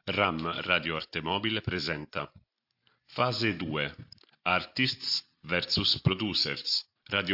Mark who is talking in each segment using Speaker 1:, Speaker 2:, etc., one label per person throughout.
Speaker 1: RAM Radio Arte Mobile presenta Fase 2 Artists vs Producers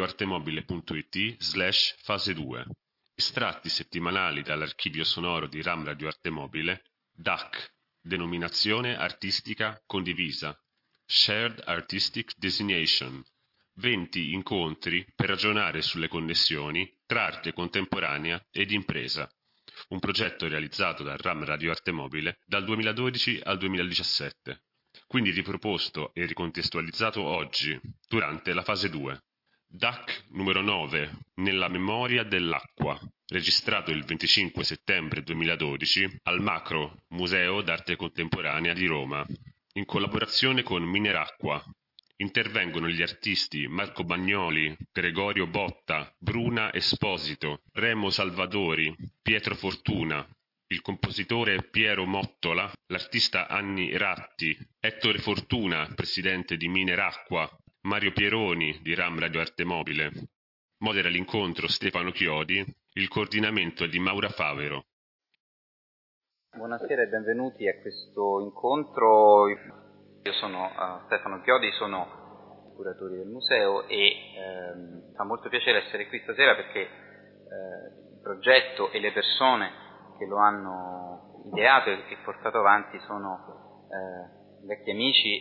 Speaker 1: radioartemobile.it/fase 2 Estratti settimanali dall'archivio sonoro di RAM Radio Arte Mobile DAC Denominazione artistica condivisa Shared Artistic Designation 20 incontri per ragionare sulle connessioni tra arte contemporanea ed impresa. Un progetto realizzato da RAM Radio Arte Mobile dal 2012 al 2017, quindi riproposto e ricontestualizzato oggi, durante la fase 2. DAC numero 9, Nella memoria dell'acqua, registrato il 25 settembre 2012 al Macro Museo d'Arte Contemporanea di Roma, in collaborazione con Mineracqua. Intervengono gli artisti Marco Bagnoli, Gregorio Botta, Bruna Esposito, Remo Salvadori, Pietro Fortuna, il compositore Piero Mottola, l'artista Anni Ratti, Ettore Fortuna, presidente di Mineracqua, Mario Pieroni di RAM Radio Arte Mobile. Modera l'incontro Stefano Chiodi, il coordinamento è di Maura Favero.
Speaker 2: Buonasera e benvenuti a questo incontro. Io sono Stefano Chiodi, sono curatore del museo e fa molto piacere essere qui stasera perché il progetto e le persone che lo hanno ideato e portato avanti sono vecchi amici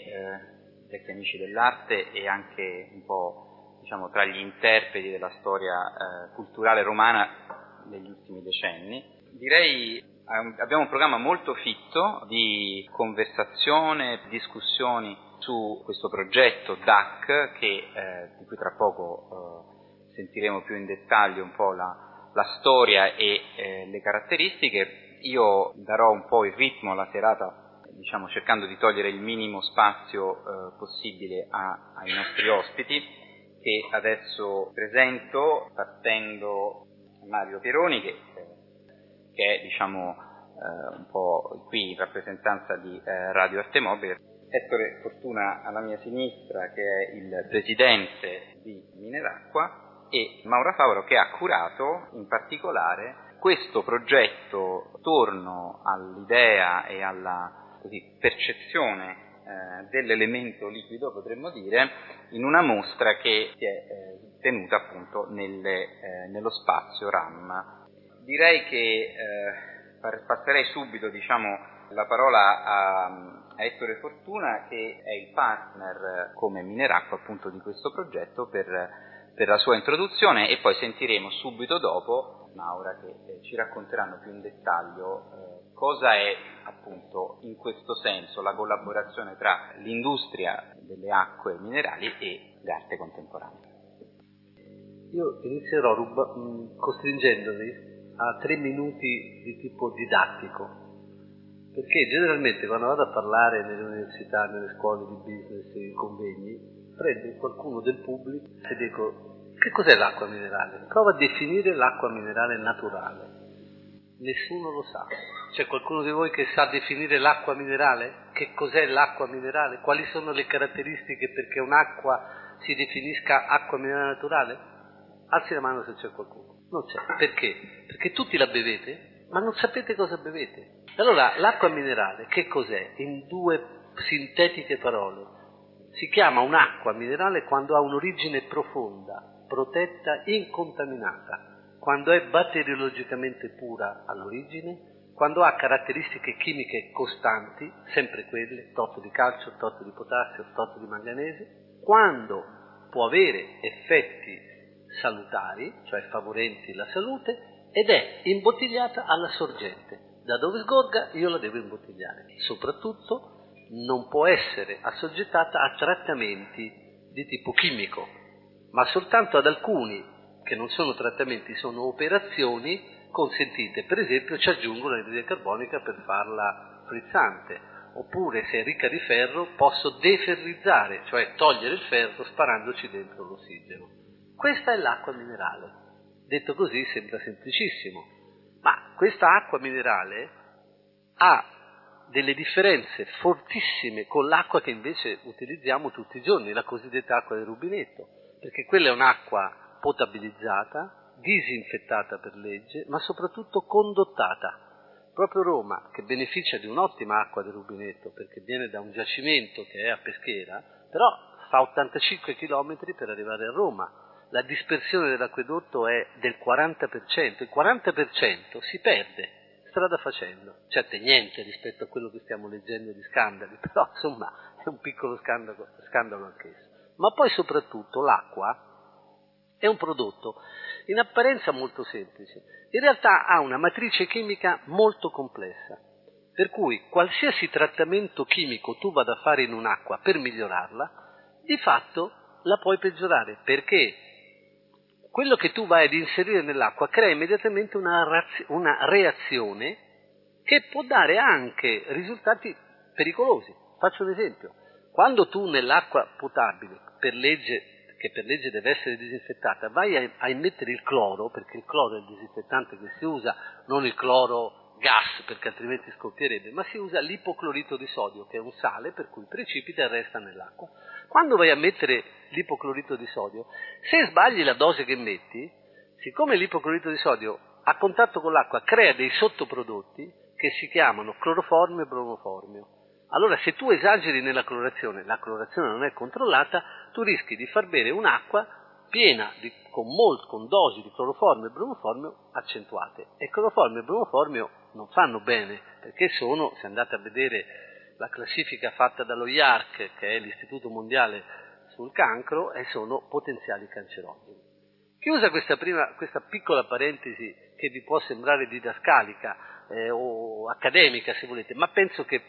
Speaker 2: dell'arte e anche un po' tra gli interpreti della storia culturale romana degli ultimi decenni. Direi abbiamo un programma molto fitto di conversazione, discussioni su questo progetto DAC di cui tra poco sentiremo più in dettaglio un po' la storia e le caratteristiche. Io darò un po' il ritmo alla serata, cercando di togliere il minimo spazio possibile ai nostri ospiti, che adesso presento partendo da Mario Pieroni, che è un po' qui in rappresentanza di Radio Arte Mobile, Ettore Fortuna alla mia sinistra, che è il presidente di Mineracqua, e Maura Favaro, che ha curato in particolare questo progetto attorno all'idea e alla percezione dell'elemento liquido, potremmo dire, in una mostra che si è tenuta appunto nello spazio RAM. Direi che passerei subito la parola a Ettore Fortuna, che è il partner come Mineracqua appunto di questo progetto, per la sua introduzione, e poi sentiremo subito dopo Maura, che ci racconteranno più in dettaglio cosa è appunto in questo senso la collaborazione tra l'industria delle acque minerali e l'arte contemporanea.
Speaker 3: Io inizierò costringendovi a 3 minuti di tipo didattico, perché generalmente quando vado a parlare nelle università, nelle scuole di business, in convegni, prendo qualcuno del pubblico e dico: che cos'è l'acqua minerale? Prova a definire l'acqua minerale naturale. Nessuno lo sa. C'è qualcuno di voi che sa definire l'acqua minerale? Che cos'è l'acqua minerale? Quali sono le caratteristiche perché un'acqua si definisca acqua minerale naturale? Alzi la mano se c'è qualcuno. Non c'è. Perché? Perché tutti la bevete, ma non sapete cosa bevete. Allora, l'acqua minerale che cos'è? In 2 sintetiche parole. Si chiama un'acqua minerale quando ha un'origine profonda, protetta, incontaminata, quando è batteriologicamente pura all'origine, quando ha caratteristiche chimiche costanti, sempre quelle, tot di calcio, tot di potassio, tot di manganese, quando può avere effetti salutari, cioè favorenti la salute, ed è imbottigliata alla sorgente. Da dove sgorga io la devo imbottigliare. Soprattutto non può essere assoggettata a trattamenti di tipo chimico, ma soltanto ad alcuni che non sono trattamenti, sono operazioni consentite. Per esempio ci aggiungo l'anidride carbonica per farla frizzante, oppure se è ricca di ferro posso deferrizzare, cioè togliere il ferro sparandoci dentro l'ossigeno. Questa è l'acqua minerale. Detto così sembra semplicissimo, ma questa acqua minerale ha delle differenze fortissime con l'acqua che invece utilizziamo tutti i giorni, la cosiddetta acqua del rubinetto, perché quella è un'acqua potabilizzata, disinfettata per legge, ma soprattutto condottata. Proprio Roma, che beneficia di un'ottima acqua del rubinetto, perché viene da un giacimento che è a Peschiera, però fa 85 km per arrivare a Roma. La dispersione dell'acquedotto è del 40%, il 40% si perde strada facendo. Certo è niente rispetto a quello che stiamo leggendo di scandali, però insomma è un piccolo scandalo anch'esso. Ma poi soprattutto l'acqua è un prodotto in apparenza molto semplice, in realtà ha una matrice chimica molto complessa, per cui qualsiasi trattamento chimico tu vada a fare in un'acqua per migliorarla, di fatto la puoi peggiorare, perché quello che tu vai ad inserire nell'acqua crea immediatamente una reazione che può dare anche risultati pericolosi. Faccio un esempio. Quando tu nell'acqua potabile, che per legge deve essere disinfettata, vai a immettere il cloro, perché il cloro è il disinfettante che si usa, non il cloro gas, perché altrimenti scoppierebbe, ma si usa l'ipoclorito di sodio, che è un sale per cui precipita e resta nell'acqua. Quando vai a mettere l'ipoclorito di sodio, se sbagli la dose che metti, siccome l'ipoclorito di sodio a contatto con l'acqua crea dei sottoprodotti che si chiamano cloroformio e bromoformio. Allora se tu esageri nella clorazione, la clorazione non è controllata, tu rischi di far bere un'acqua piena con dosi di cloroformio e bromoformio accentuate. E cloroformio e bromoformio non fanno bene, perché sono, se andate a vedere la classifica fatta dallo IARC, che è l'Istituto Mondiale sul Cancro, e sono potenziali cancerogeni. Chiusa questa piccola parentesi che vi può sembrare didascalica o accademica se volete, ma penso che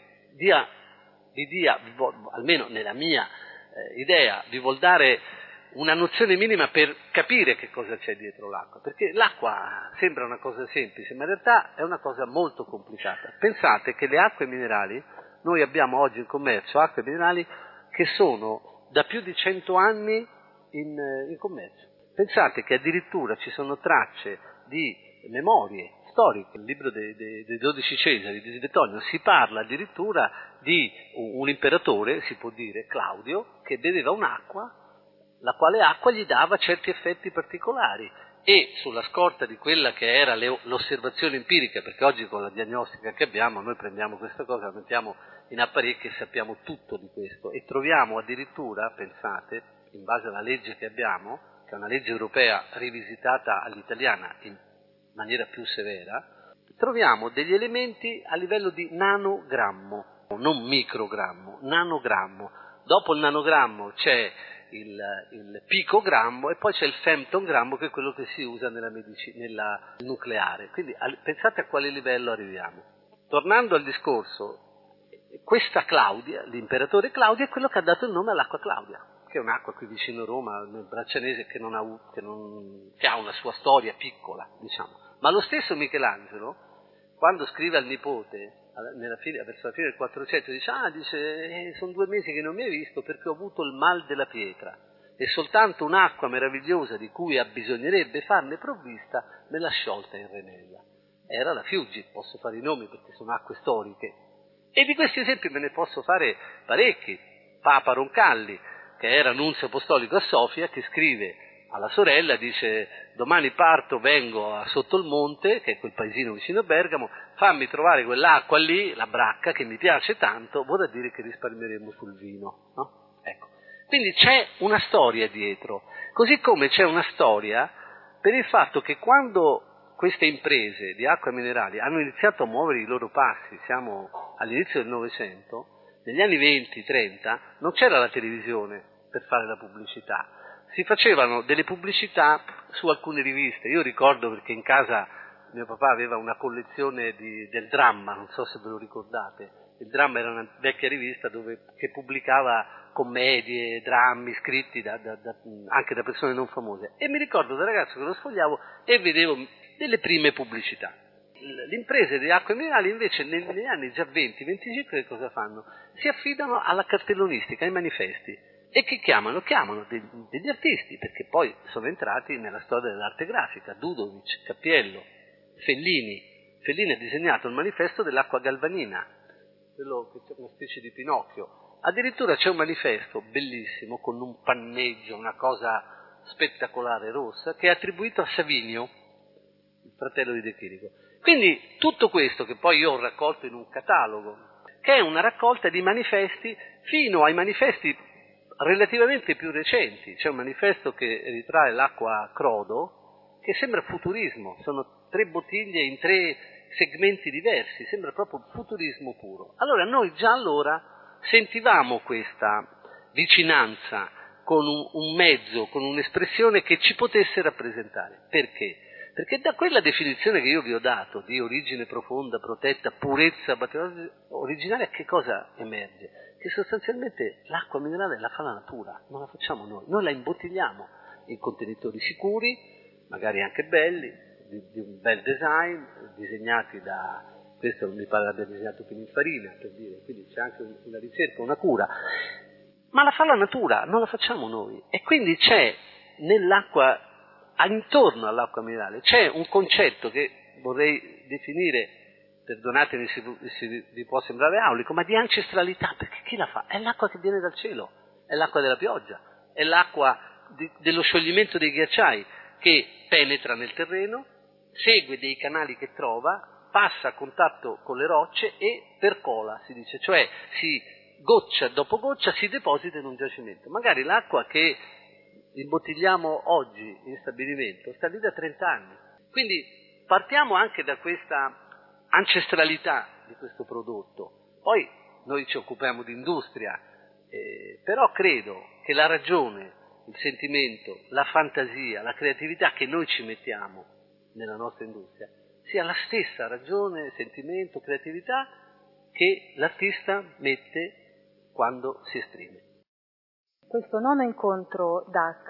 Speaker 3: almeno nella mia idea, vi vuol dare una nozione minima per capire che cosa c'è dietro l'acqua, perché l'acqua sembra una cosa semplice, ma in realtà è una cosa molto complicata. Pensate che le acque minerali, noi abbiamo oggi in commercio acque minerali che sono da più di 100 anni in commercio. Pensate che addirittura ci sono tracce di memorie storiche, il libro dei 12 Cesari di Svetonio, si parla addirittura di un imperatore, si può dire Claudio, che beveva un'acqua, la quale acqua gli dava certi effetti particolari, e sulla scorta di quella che era l'osservazione empirica, perché oggi con la diagnostica che abbiamo noi prendiamo questa cosa, la mettiamo in apparecchi e sappiamo tutto di questo, e troviamo addirittura, pensate, in base alla legge che abbiamo, che è una legge europea rivisitata all'italiana in maniera più severa, troviamo degli elementi a livello di nanogrammo, non microgrammo, nanogrammo. Dopo il nanogrammo c'è il picogrammo e poi c'è il femtogrammo, che è quello che si usa nella medicina, nucleare. Quindi pensate a quale livello arriviamo. Tornando al discorso, questa Claudia, l'imperatore Claudio, è quello che ha dato il nome all'acqua Claudia, che è un'acqua qui vicino Roma, nel Braccianese, che ha una sua storia piccola, diciamo. Ma lo stesso Michelangelo, quando scrive al nipote, verso la fine del 400, dice sono 2 mesi che non mi hai visto perché ho avuto il mal della pietra e soltanto un'acqua meravigliosa di cui abbisognerebbe farne provvista me l'ha sciolta in Renella. Era la Fiuggi, posso fare i nomi perché sono acque storiche. E di questi esempi me ne posso fare parecchi. Papa Roncalli, che era nunzio apostolico a Sofia, che scrive alla sorella, dice domani parto, vengo a Sotto il Monte, che è quel paesino vicino a Bergamo, fammi trovare quell'acqua lì, la bracca, che mi piace tanto, vorrà dire che risparmieremo sul vino, no? Ecco. Quindi c'è una storia dietro, così come c'è una storia per il fatto che quando queste imprese di acque minerali hanno iniziato a muovere i loro passi, siamo all'inizio del Novecento, negli anni 20-30 non c'era la televisione per fare la pubblicità, si facevano delle pubblicità su alcune riviste. Io ricordo perché in casa mio papà aveva una collezione del Dramma, non so se ve lo ricordate. Il Dramma era una vecchia rivista che pubblicava commedie, drammi scritti anche da persone non famose. E mi ricordo da ragazzo che lo sfogliavo e vedevo delle prime pubblicità. Le imprese di acque minerali invece negli anni già 20-25 che cosa fanno? Si affidano alla cartellonistica, ai manifesti. E che chiamano? Chiamano degli artisti, perché poi sono entrati nella storia dell'arte grafica, Dudovic, Cappiello, Fellini. Fellini ha disegnato il manifesto dell'acqua galvanina, quello che c'è una specie di Pinocchio. Addirittura c'è un manifesto bellissimo, con un panneggio, una cosa spettacolare rossa, che è attribuito a Savinio, il fratello di De Chirico. Quindi tutto questo che poi io ho raccolto in un catalogo, che è una raccolta di manifesti fino ai manifesti relativamente più recenti. C'è un manifesto che ritrae l'acqua a Crodo, che sembra futurismo, sono 3 bottiglie in 3 segmenti diversi, sembra proprio futurismo puro. Allora noi già allora sentivamo questa vicinanza con un mezzo, con un'espressione che ci potesse rappresentare. Perché? Perché da quella definizione che io vi ho dato di origine profonda, protetta, purezza originaria, che cosa emerge? Che sostanzialmente l'acqua minerale la fa la natura, non la facciamo noi la imbottigliamo in contenitori sicuri, magari anche belli, di un bel design, disegnati questo mi pare l'abbia disegnato Pininfarina, per dire, quindi c'è anche una ricerca, una cura, ma la fa la natura, non la facciamo noi, e quindi c'è nell'acqua, intorno all'acqua minerale, c'è un concetto che vorrei definire, perdonatemi se vi può sembrare aulico, ma di ancestralità, perché chi la fa? È l'acqua che viene dal cielo, è l'acqua della pioggia, è l'acqua dello scioglimento dei ghiacciai, che penetra nel terreno, segue dei canali che trova, passa a contatto con le rocce e percola, si dice, cioè goccia dopo goccia si deposita in un giacimento. Magari l'acqua che imbottigliamo oggi in stabilimento sta lì da 30 anni. Quindi partiamo anche da questa ancestralità di questo prodotto. Poi noi ci occupiamo di industria, però credo che la ragione, il sentimento, la fantasia, la creatività che noi ci mettiamo nella nostra industria sia la stessa ragione, sentimento, creatività che l'artista mette quando si esprime.
Speaker 4: Questo nono incontro DAC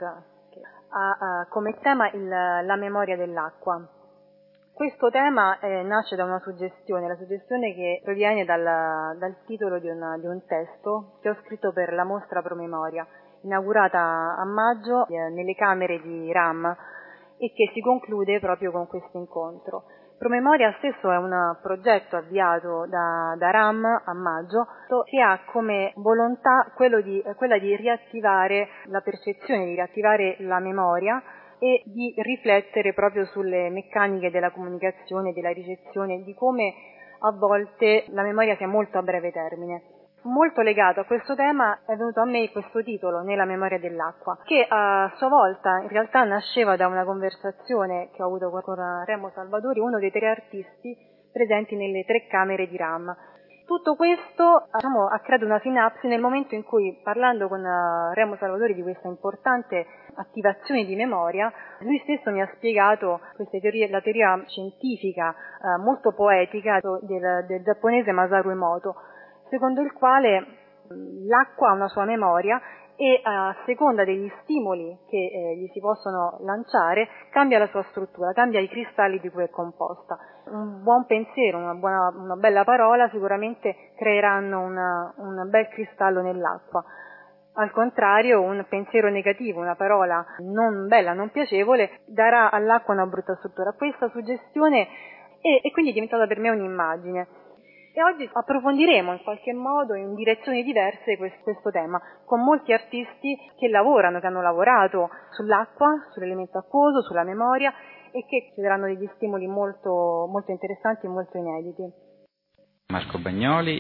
Speaker 4: ha come tema la memoria dell'acqua. Questo tema nasce da una suggestione, la suggestione che proviene dal titolo di un testo che ho scritto per la mostra Promemoria, inaugurata a maggio nelle camere di RAM e che si conclude proprio con questo incontro. Promemoria stesso è un progetto avviato da RAM a maggio che ha come volontà quella di riattivare la percezione, di riattivare la memoria e di riflettere proprio sulle meccaniche della comunicazione, della ricezione, di come a volte la memoria sia molto a breve termine. Molto legato a questo tema è venuto a me questo titolo, Nella memoria dell'acqua, che a sua volta in realtà nasceva da una conversazione che ho avuto con Remo Salvadori, uno dei 3 artisti presenti nelle 3 camere di RAM. Tutto questo ha creato una sinapsi nel momento in cui, parlando con Remo Salvadori di questa importante attivazione di memoria, lui stesso mi ha spiegato la teoria scientifica molto poetica del giapponese Masaru Emoto, secondo il quale l'acqua ha una sua memoria e a seconda degli stimoli che gli si possono lanciare cambia la sua struttura, cambia i cristalli di cui è composta. Un buon pensiero, una bella parola sicuramente creeranno un bel cristallo nell'acqua. Al contrario, un pensiero negativo, una parola non bella, non piacevole, darà all'acqua una brutta struttura. Questa suggestione e quindi è diventata per me un'immagine. E oggi approfondiremo in qualche modo in direzioni diverse questo tema, con molti artisti che hanno lavorato sull'acqua, sull'elemento acquoso, sulla memoria e che ci daranno degli stimoli molto, molto interessanti e molto inediti.
Speaker 5: Marco Bagnoli.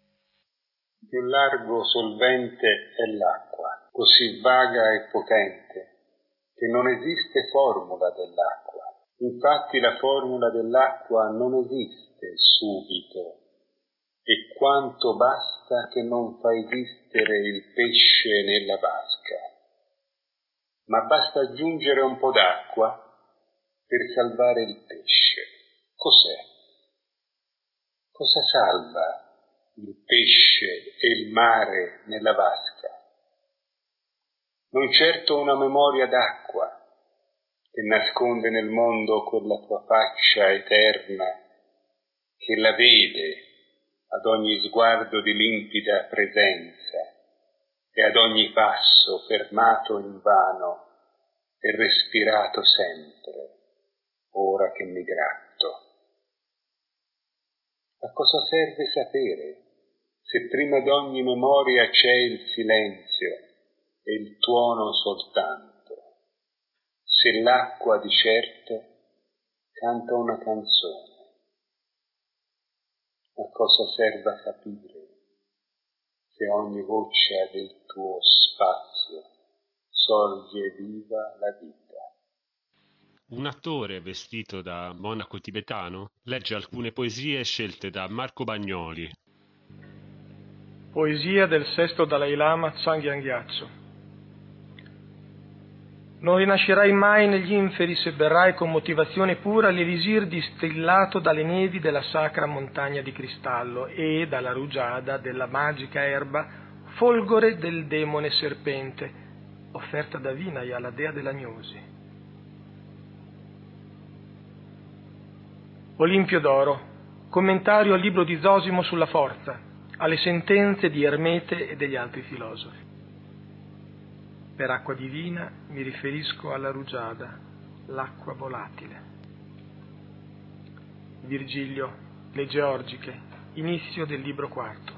Speaker 6: Il più largo solvente è l'acqua, così vaga e potente che non esiste formula dell'acqua. Infatti la formula dell'acqua non esiste subito. E quanto basta che non fa esistere il pesce nella vasca. Ma basta aggiungere un po' d'acqua per salvare il pesce. Cos'è? Cosa salva il pesce e il mare nella vasca? Non certo una memoria d'acqua che nasconde nel mondo quella tua faccia eterna che la vede ad ogni sguardo di limpida presenza e ad ogni passo fermato invano e respirato sempre, ora che mi gratto. A cosa serve sapere se prima d'ogni memoria c'è il silenzio e il tuono soltanto? Se l'acqua di certo canta una canzone. a cosa serva capire se ogni goccia del tuo spazio sorge viva la vita.
Speaker 1: Un attore vestito da monaco tibetano legge alcune poesie scelte da Marco Bagnoli.
Speaker 7: Poesia del sesto Dalai Lama Dzongchen Gyatso. Non rinascerai mai negli inferi se berrai con motivazione pura l'elisir distillato dalle nevi della sacra montagna di cristallo e dalla rugiada della magica erba folgore del demone serpente, offerta da Vinaya, la dea dell'agnosi. Olimpio d'oro, commentario al libro di Zosimo sulla forza, alle sentenze di Ermete e degli altri filosofi. Per acqua divina mi riferisco alla rugiada, l'acqua volatile. Virgilio, le Georgiche, inizio del libro quarto.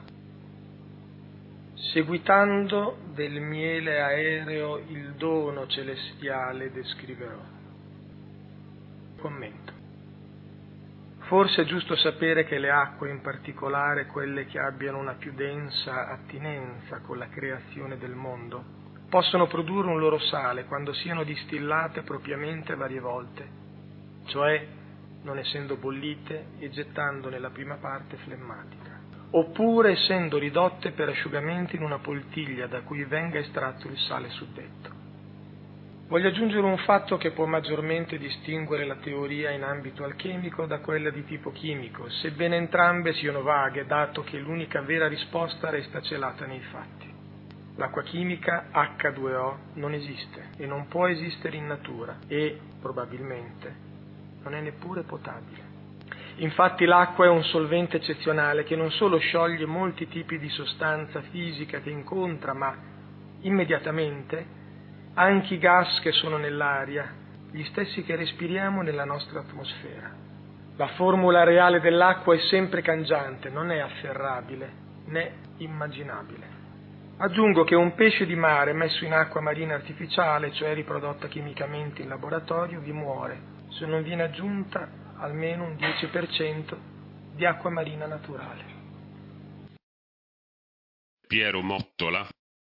Speaker 7: Seguitando del miele aereo il dono celestiale descriverò. Commento. Forse è giusto sapere che le acque, in particolare quelle che abbiano una più densa attinenza con la creazione del mondo, possono produrre un loro sale quando siano distillate propriamente varie volte, cioè non essendo bollite e gettandone la prima parte flemmatica, oppure essendo ridotte per asciugamento in una poltiglia da cui venga estratto il sale suddetto. Voglio aggiungere un fatto che può maggiormente distinguere la teoria in ambito alchemico da quella di tipo chimico, sebbene entrambe siano vaghe, dato che l'unica vera risposta resta celata nei fatti. L'acqua chimica H2O non esiste e non può esistere in natura e, probabilmente, non è neppure potabile. Infatti l'acqua è un solvente eccezionale che non solo scioglie molti tipi di sostanza fisica che incontra, ma immediatamente anche i gas che sono nell'aria, gli stessi che respiriamo nella nostra atmosfera. La formula reale dell'acqua è sempre cangiante, non è afferrabile né immaginabile. Aggiungo che un pesce di mare messo in acqua marina artificiale, cioè riprodotta chimicamente in laboratorio, vi muore se non viene aggiunta almeno un 10% di acqua marina naturale.
Speaker 1: Piero Mottola.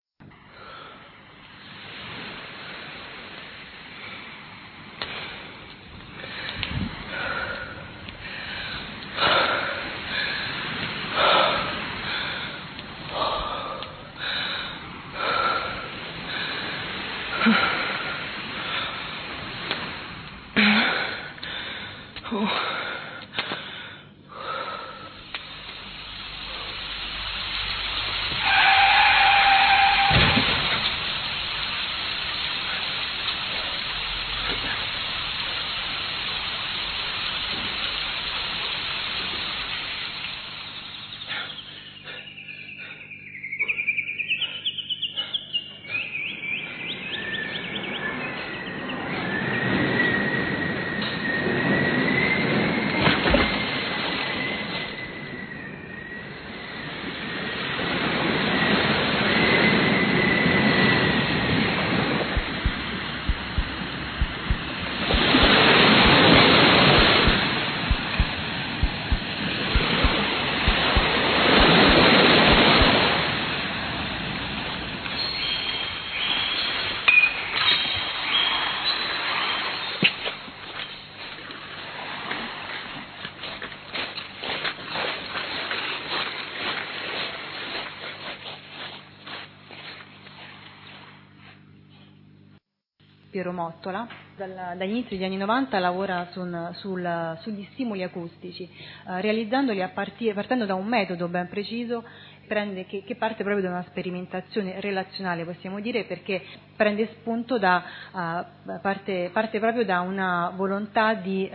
Speaker 4: Piero Mottola, dagli inizi degli anni 90 lavora sugli stimoli acustici, realizzandoli partendo da un metodo ben preciso che parte proprio da una sperimentazione relazionale, possiamo dire, perché prende spunto parte proprio da una volontà di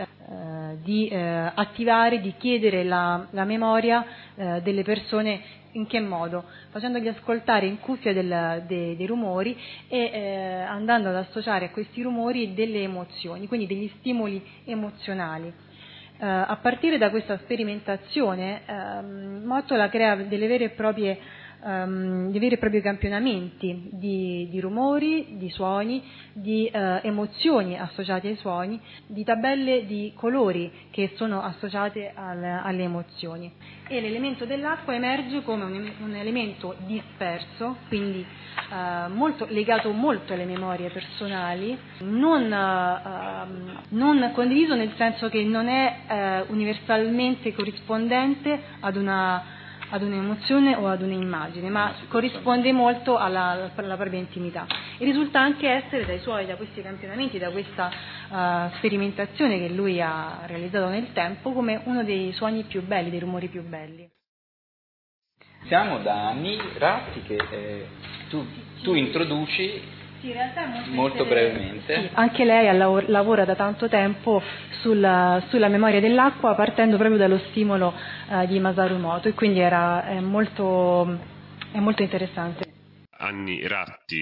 Speaker 4: attivare, di chiedere la memoria delle persone. In che modo? Facendogli ascoltare in cuffia dei rumori e andando ad associare a questi rumori delle emozioni, quindi degli stimoli emozionali. A partire da questa sperimentazione Mottola crea delle vere e proprie di veri e propri campionamenti di rumori, di suoni, di emozioni associate ai suoni, di tabelle di colori che sono associate alle emozioni. E l'elemento dell'acqua emerge come un elemento disperso, quindi legato molto alle memorie personali, non condiviso, nel senso che non è universalmente corrispondente ad un'emozione o ad un'immagine, ma corrisponde molto alla propria intimità, e risulta anche essere da questi campionamenti, da questa sperimentazione che lui ha realizzato nel tempo, come uno dei suoni più belli, dei rumori più belli.
Speaker 5: Siamo da Anni Ratti che tu introduci.
Speaker 4: Sì, in realtà è
Speaker 5: molto brevemente.
Speaker 4: Sì, anche lei lavora da tanto tempo sulla memoria dell'acqua, partendo proprio dallo stimolo di Masaru Emoto, e quindi è molto interessante.
Speaker 1: Anni Ratti.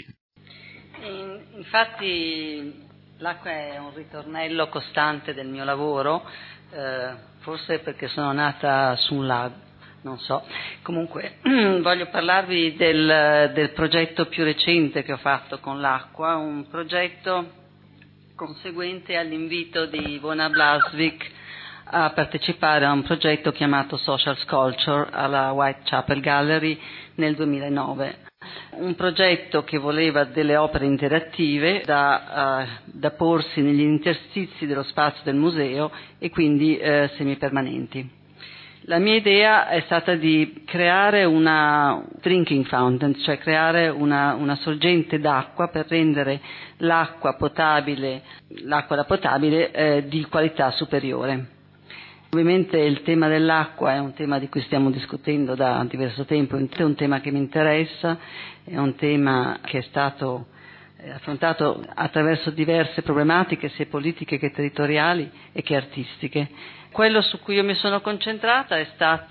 Speaker 8: Infatti l'acqua è un ritornello costante del mio lavoro, forse perché sono nata su un lago. Non so, comunque voglio parlarvi del progetto più recente che ho fatto con l'acqua, un progetto conseguente all'invito di Ivona Blasvik a partecipare a un progetto chiamato Social Sculpture alla Whitechapel Gallery nel 2009. Un progetto che voleva delle opere interattive da porsi negli interstizi dello spazio del museo e quindi semipermanenti. La mia idea è stata di creare una drinking fountain, cioè creare una sorgente d'acqua per rendere l'acqua da potabile di qualità superiore. Ovviamente il tema dell'acqua è un tema di cui stiamo discutendo da diverso tempo, è un tema che mi interessa, è un tema che è stato affrontato attraverso diverse problematiche, sia politiche che territoriali e che artistiche. Quello su cui io mi sono concentrata è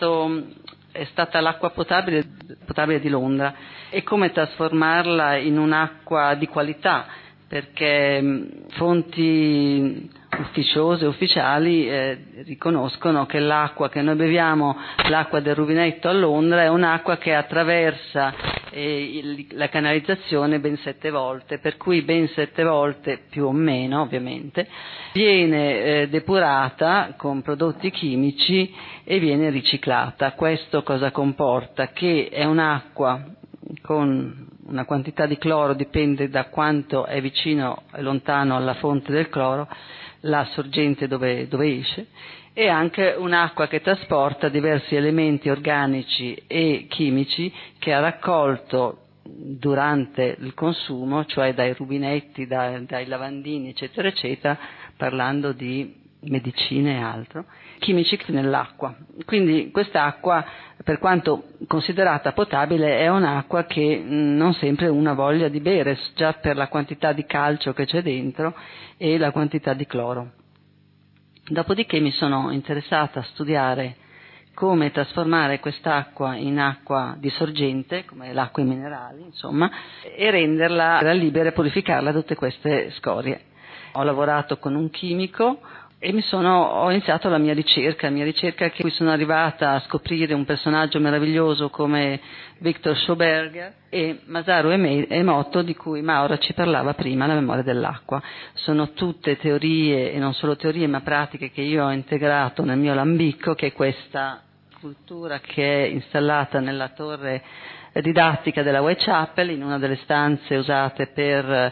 Speaker 8: stata l'acqua potabile di Londra e come trasformarla in un'acqua di qualità, perché fonti ufficiose, ufficiali riconoscono che l'acqua che noi beviamo, l'acqua del rubinetto a Londra, è un'acqua che attraversa la canalizzazione ben 7 volte, per cui ben 7 volte, più o meno ovviamente, viene depurata con prodotti chimici e viene riciclata. Questo cosa comporta? Che è un'acqua con una quantità di cloro, dipende da quanto è vicino e lontano alla fonte del cloro, la sorgente dove esce, e anche un'acqua che trasporta diversi elementi organici e chimici che ha raccolto durante il consumo, cioè dai rubinetti, dai lavandini, eccetera, eccetera, parlando di medicine e altro, chimici nell'acqua. Quindi quest'acqua, per quanto considerata potabile, è un'acqua che non sempre uno ha voglia di bere, già per la quantità di calcio che c'è dentro e la quantità di cloro. Dopodiché mi sono interessata a studiare come trasformare quest'acqua in acqua di sorgente, come l'acqua in minerali, insomma, e renderla libera e purificarla da tutte queste scorie. Ho lavorato con un chimico e ho iniziato la mia ricerca che cui sono arrivata a scoprire un personaggio meraviglioso come Victor Schauberger e Masaru Emoto, di cui Maura ci parlava prima, la memoria dell'acqua. Sono tutte teorie, e non solo teorie ma pratiche, che io ho integrato nel mio lambicco, che è questa scultura che è installata nella torre didattica della Whitechapel, in una delle stanze usate per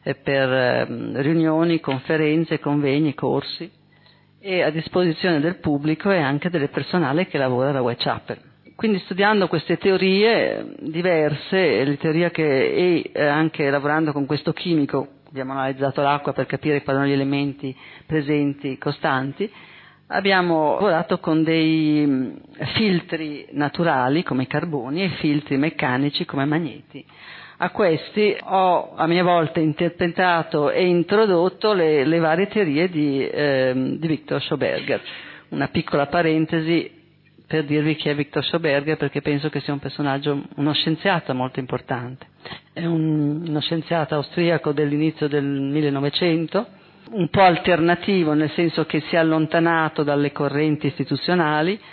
Speaker 8: riunioni, conferenze, convegni, corsi, e a disposizione del pubblico e anche del personale che lavora alla Whitechapel. Quindi studiando queste teorie diverse, le teorie e anche lavorando con questo chimico, abbiamo analizzato l'acqua per capire quali erano gli elementi presenti costanti, abbiamo lavorato con dei filtri naturali come i carboni e filtri meccanici come magneti. A questi ho a mia volta interpretato e introdotto le varie teorie di Victor Schauberger. Una piccola parentesi per dirvi chi è Victor Schauberger, perché penso che sia un personaggio, uno scienziato molto importante. È uno scienziato austriaco dell'inizio del 1900, un po' alternativo, nel senso che si è allontanato dalle correnti istituzionali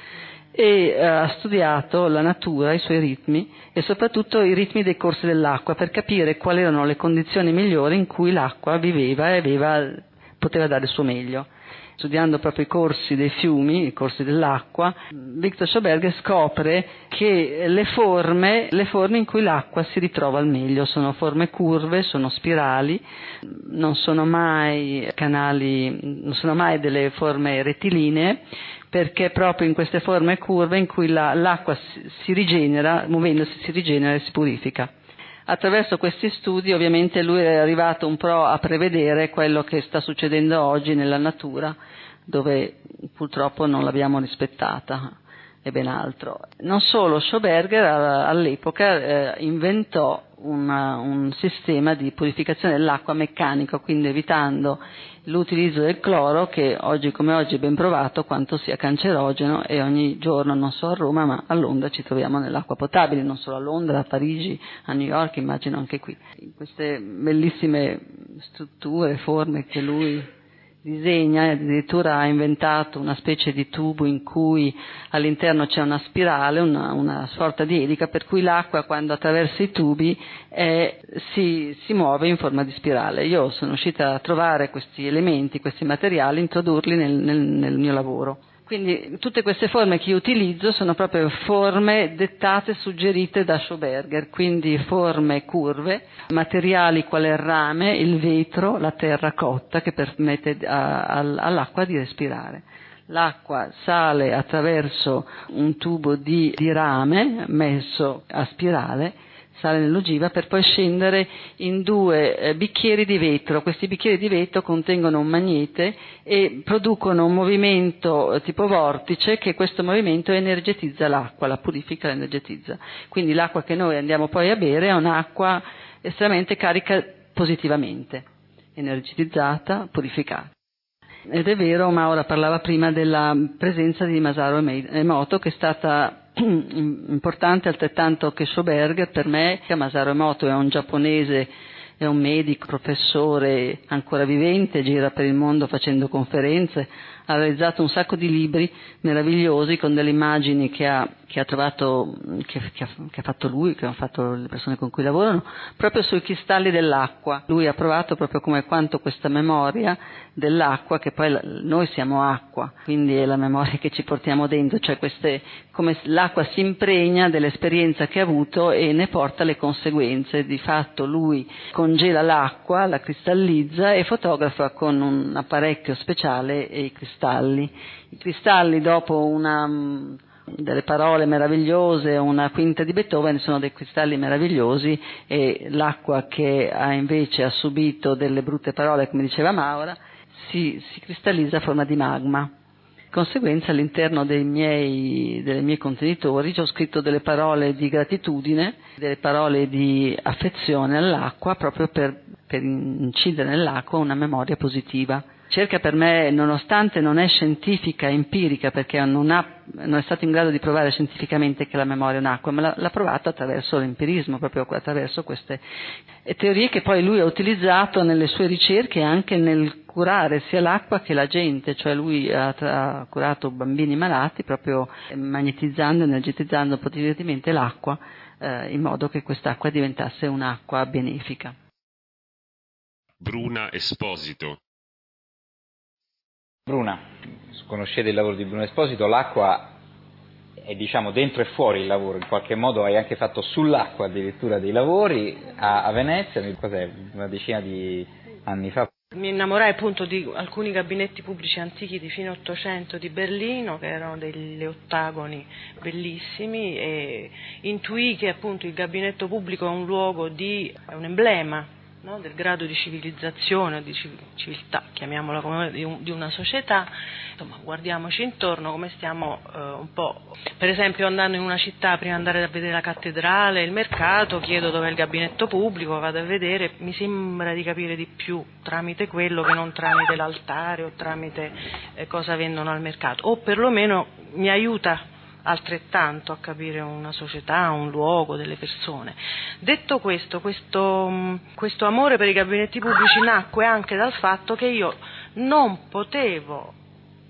Speaker 8: e ha studiato la natura, i suoi ritmi e soprattutto i ritmi dei corsi dell'acqua per capire quali erano le condizioni migliori in cui l'acqua viveva e poteva dare il suo meglio. Studiando proprio i corsi dei fiumi, i corsi dell'acqua, Victor Schoberger scopre che le forme in cui l'acqua si ritrova al meglio sono forme curve, sono spirali, non sono mai canali, non sono mai delle forme rettilinee, perché proprio in queste forme curve in cui l'acqua si rigenera, muovendosi si rigenera e si purifica. Attraverso questi studi ovviamente lui è arrivato un po' a prevedere quello che sta succedendo oggi nella natura, dove purtroppo non l'abbiamo rispettata, e ben altro. Non solo, Schoberger all'epoca inventò un sistema di purificazione dell'acqua meccanico, quindi evitando l'utilizzo del cloro, che oggi come oggi è ben provato quanto sia cancerogeno, e ogni giorno, non solo a Roma ma a Londra, ci troviamo nell'acqua potabile, non solo a Londra, a Parigi, a New York, immagino anche qui. In queste bellissime strutture, forme che lui disegna, addirittura ha inventato una specie di tubo in cui all'interno c'è una spirale, una sorta di elica, per cui l'acqua quando attraversa i tubi si muove in forma di spirale. Io sono riuscita a trovare questi elementi, questi materiali, introdurli nel mio lavoro. Quindi tutte queste forme che io utilizzo sono proprio forme dettate, suggerite da Schoberger, quindi forme curve, materiali quale il rame, il vetro, la terra cotta, che permette all'acqua di respirare. L'acqua sale attraverso un tubo di rame messo a spirale, sale nell'ogiva per poi scendere in 2 bicchieri di vetro. Questi bicchieri di vetro contengono un magnete e producono un movimento tipo vortice, che questo movimento energetizza l'acqua, la purifica, la energetizza. Quindi l'acqua che noi andiamo poi a bere è un'acqua estremamente carica positivamente, energetizzata, purificata. Ed è vero, Maura parlava prima della presenza di Masaru Emoto, che è stata importante altrettanto che Schoberger per me. Masaru Emoto è un giapponese, è un medico, professore ancora vivente, gira per il mondo facendo conferenze, ha realizzato un sacco di libri meravigliosi con delle immagini che ha trovato, che ha fatto lui, che hanno fatto le persone con cui lavorano, proprio sui cristalli dell'acqua. Lui ha provato proprio come quanto questa memoria dell'acqua, che poi noi siamo acqua, quindi è la memoria che ci portiamo dentro, cioè come l'acqua si impregna dell'esperienza che ha avuto e ne porta le conseguenze. Di fatto lui congela l'acqua, la cristallizza e fotografa con un apparecchio speciale i cristalli. I cristalli, dopo delle parole meravigliose, una quinta di Beethoven, sono dei cristalli meravigliosi, e l'acqua che invece ha subito delle brutte parole, come diceva Maura, si cristallizza a forma di magma. Di conseguenza all'interno dei miei contenitori ho scritto delle parole di gratitudine, delle parole di affezione all'acqua, proprio per incidere nell'acqua una memoria positiva. Cerca per me, nonostante non è scientifica, empirica, perché non è stato in grado di provare scientificamente che la memoria è un'acqua, ma l'ha provato attraverso l'empirismo, proprio attraverso queste teorie che poi lui ha utilizzato nelle sue ricerche, anche nel curare sia l'acqua che la gente. Cioè lui ha curato bambini malati proprio magnetizzando, energetizzando positivamente l'acqua, in modo che quest'acqua diventasse un'acqua benefica.
Speaker 1: Bruna Esposito.
Speaker 5: Bruna, conoscete il lavoro di Bruno Esposito, l'acqua è dentro e fuori il lavoro, in qualche modo hai anche fatto sull'acqua addirittura dei lavori a Venezia, una decina di anni fa.
Speaker 9: Mi innamorai appunto di alcuni gabinetti pubblici antichi di fine Ottocento di Berlino, che erano degli ottagoni bellissimi, e intuì che appunto il gabinetto pubblico è un luogo è un emblema, no, del grado di civilizzazione o di civiltà, chiamiamola come, di una società. Insomma, guardiamoci intorno come stiamo un po'. Per esempio, andando in una città, prima di andare a vedere la cattedrale, il mercato, chiedo dov'è il gabinetto pubblico, vado a vedere, mi sembra di capire di più tramite quello che non tramite l'altare o tramite cosa vendono al mercato, o perlomeno mi aiuta altrettanto a capire una società, un luogo, delle persone. Detto questo amore per i gabinetti pubblici nacque anche dal fatto che io non potevo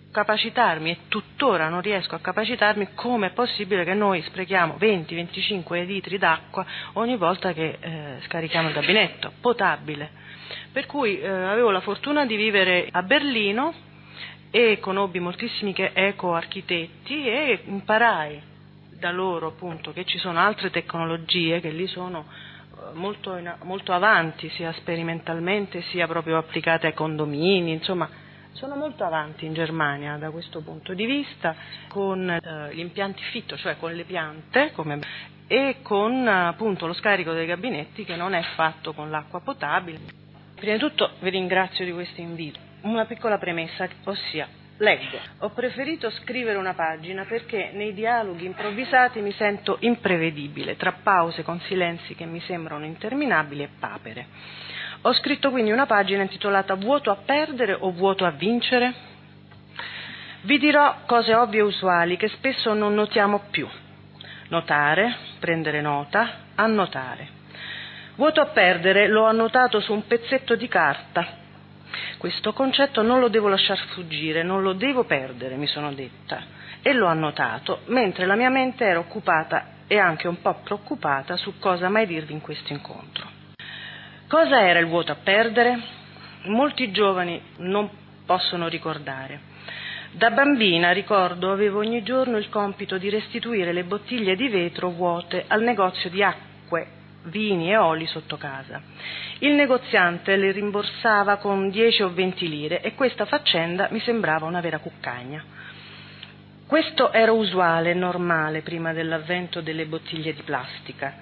Speaker 9: capacitarmi, e tuttora non riesco a capacitarmi, come è possibile che noi sprechiamo 20-25 litri d'acqua ogni volta che scarichiamo il gabinetto, potabile. Per cui avevo la fortuna di vivere a Berlino e conobbi moltissimi eco-architetti e imparai da loro appunto che ci sono altre tecnologie che lì sono molto avanti, sia sperimentalmente sia proprio applicate ai condomini, insomma sono molto avanti in Germania da questo punto di vista, con gli impianti fitto, cioè con le piante, e con appunto lo scarico dei gabinetti che non è fatto con l'acqua potabile. Prima di tutto vi ringrazio di questo invito. Una piccola premessa, ossia, leggo. Ho preferito scrivere una pagina perché nei dialoghi improvvisati mi sento imprevedibile, tra pause con silenzi che mi sembrano interminabili e papere. Ho scritto quindi una pagina intitolata Vuoto a perdere o vuoto a vincere? Vi dirò cose ovvie e usuali che spesso non notiamo più. Notare, prendere nota, annotare. Vuoto a perdere l'ho annotato su un pezzetto di carta. Questo concetto non lo devo lasciar fuggire, non lo devo perdere, mi sono detta, e l'ho annotato mentre la mia mente era occupata e anche un po' preoccupata su cosa mai dirvi in questo incontro. Cosa era il vuoto a perdere? Molti giovani non possono ricordare. Da bambina, ricordo, avevo ogni giorno il compito di restituire le bottiglie di vetro vuote al negozio di acque, vini e oli sotto casa. Il negoziante le rimborsava con 10 o 20 lire e questa faccenda mi sembrava una vera cuccagna. Questo era usuale e normale prima dell'avvento delle bottiglie di plastica.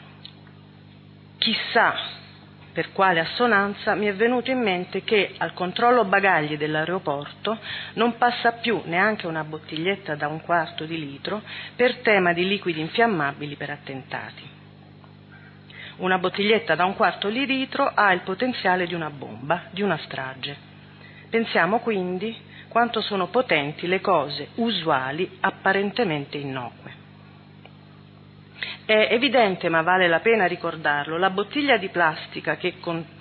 Speaker 9: Chissà per quale assonanza mi è venuto in mente che al controllo bagagli dell'aeroporto non passa più neanche una bottiglietta da 1/4 di litro per tema di liquidi infiammabili per attentati. Una bottiglietta da 1/4 di litro ha il potenziale di una bomba, di una strage. Pensiamo quindi quanto sono potenti le cose usuali apparentemente innocue. È evidente, ma vale la pena ricordarlo, le bottiglie di plastica che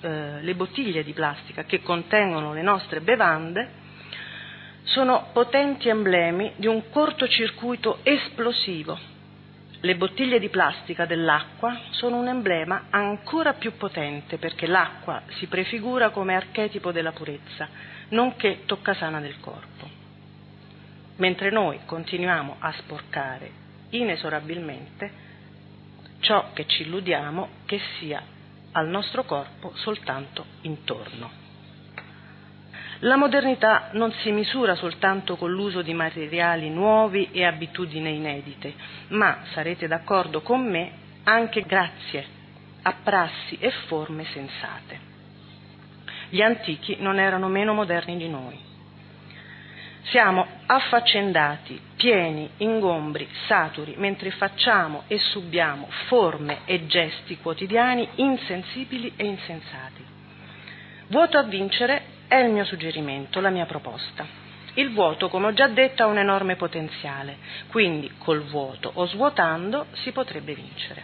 Speaker 9: contengono le nostre bevande sono potenti emblemi di un cortocircuito esplosivo. Le bottiglie di plastica dell'acqua sono un emblema ancora più potente perché l'acqua si prefigura come archetipo della purezza, nonché toccasana del corpo. Mentre noi continuiamo a sporcare inesorabilmente ciò che ci illudiamo che sia al nostro corpo soltanto intorno. La modernità non si misura soltanto con l'uso di materiali nuovi e abitudini inedite, ma, sarete d'accordo con me, anche grazie a prassi e forme sensate. Gli antichi non erano meno moderni di noi. Siamo affaccendati, pieni, ingombri, saturi, mentre facciamo e subiamo forme e gesti quotidiani insensibili e insensati. Vuoto a vincere è il mio suggerimento, la mia proposta. Il vuoto, come ho già detto, ha un enorme potenziale, quindi col vuoto o svuotando si potrebbe vincere.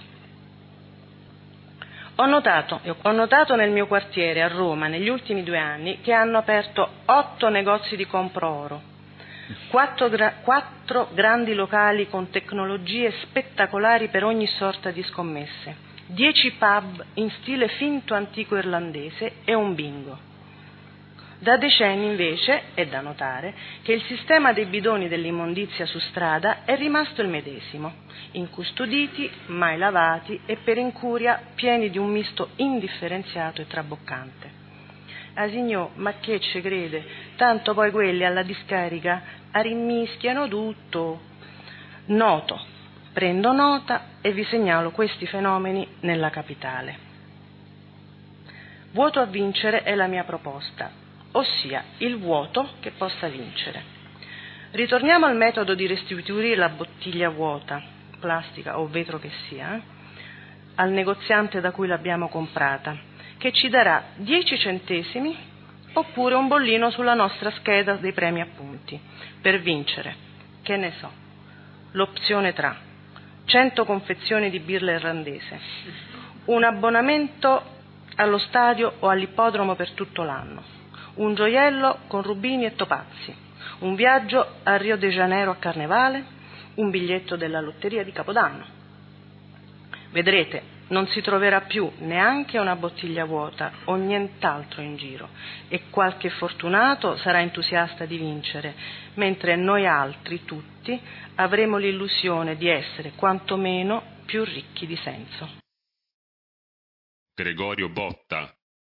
Speaker 9: Ho notato nel mio quartiere a Roma negli ultimi 2 anni che hanno aperto 8 negozi di compro oro, 4 grandi locali con tecnologie spettacolari per ogni sorta di scommesse, 10 pub in stile finto antico irlandese e un bingo. Da decenni invece è da notare che il sistema dei bidoni dell'immondizia su strada è rimasto il medesimo, incustoditi, mai lavati e per incuria pieni di un misto indifferenziato e traboccante. Asignò, ma che ci crede, tanto poi quelli alla discarica arrimmischiano tutto. Noto, prendo nota e vi segnalo questi fenomeni nella capitale. Vuoto a vincere è la mia proposta, ossia il vuoto che possa vincere. Ritorniamo al metodo di restituire la bottiglia vuota, plastica o vetro che sia, al negoziante da cui l'abbiamo comprata, che ci darà 10 centesimi oppure un bollino sulla nostra scheda dei premi appunti, per vincere, che ne so, l'opzione tra 100 confezioni di birra irlandese, un abbonamento allo stadio o all'ippodromo per tutto l'anno, un gioiello con rubini e topazi, un viaggio a Rio de Janeiro a Carnevale, un biglietto della lotteria di Capodanno. Vedrete, non si troverà più neanche una bottiglia vuota o nient'altro in giro e qualche fortunato sarà entusiasta di vincere, mentre noi altri tutti avremo l'illusione di essere quantomeno più ricchi di senso.
Speaker 1: Gregorio Botta.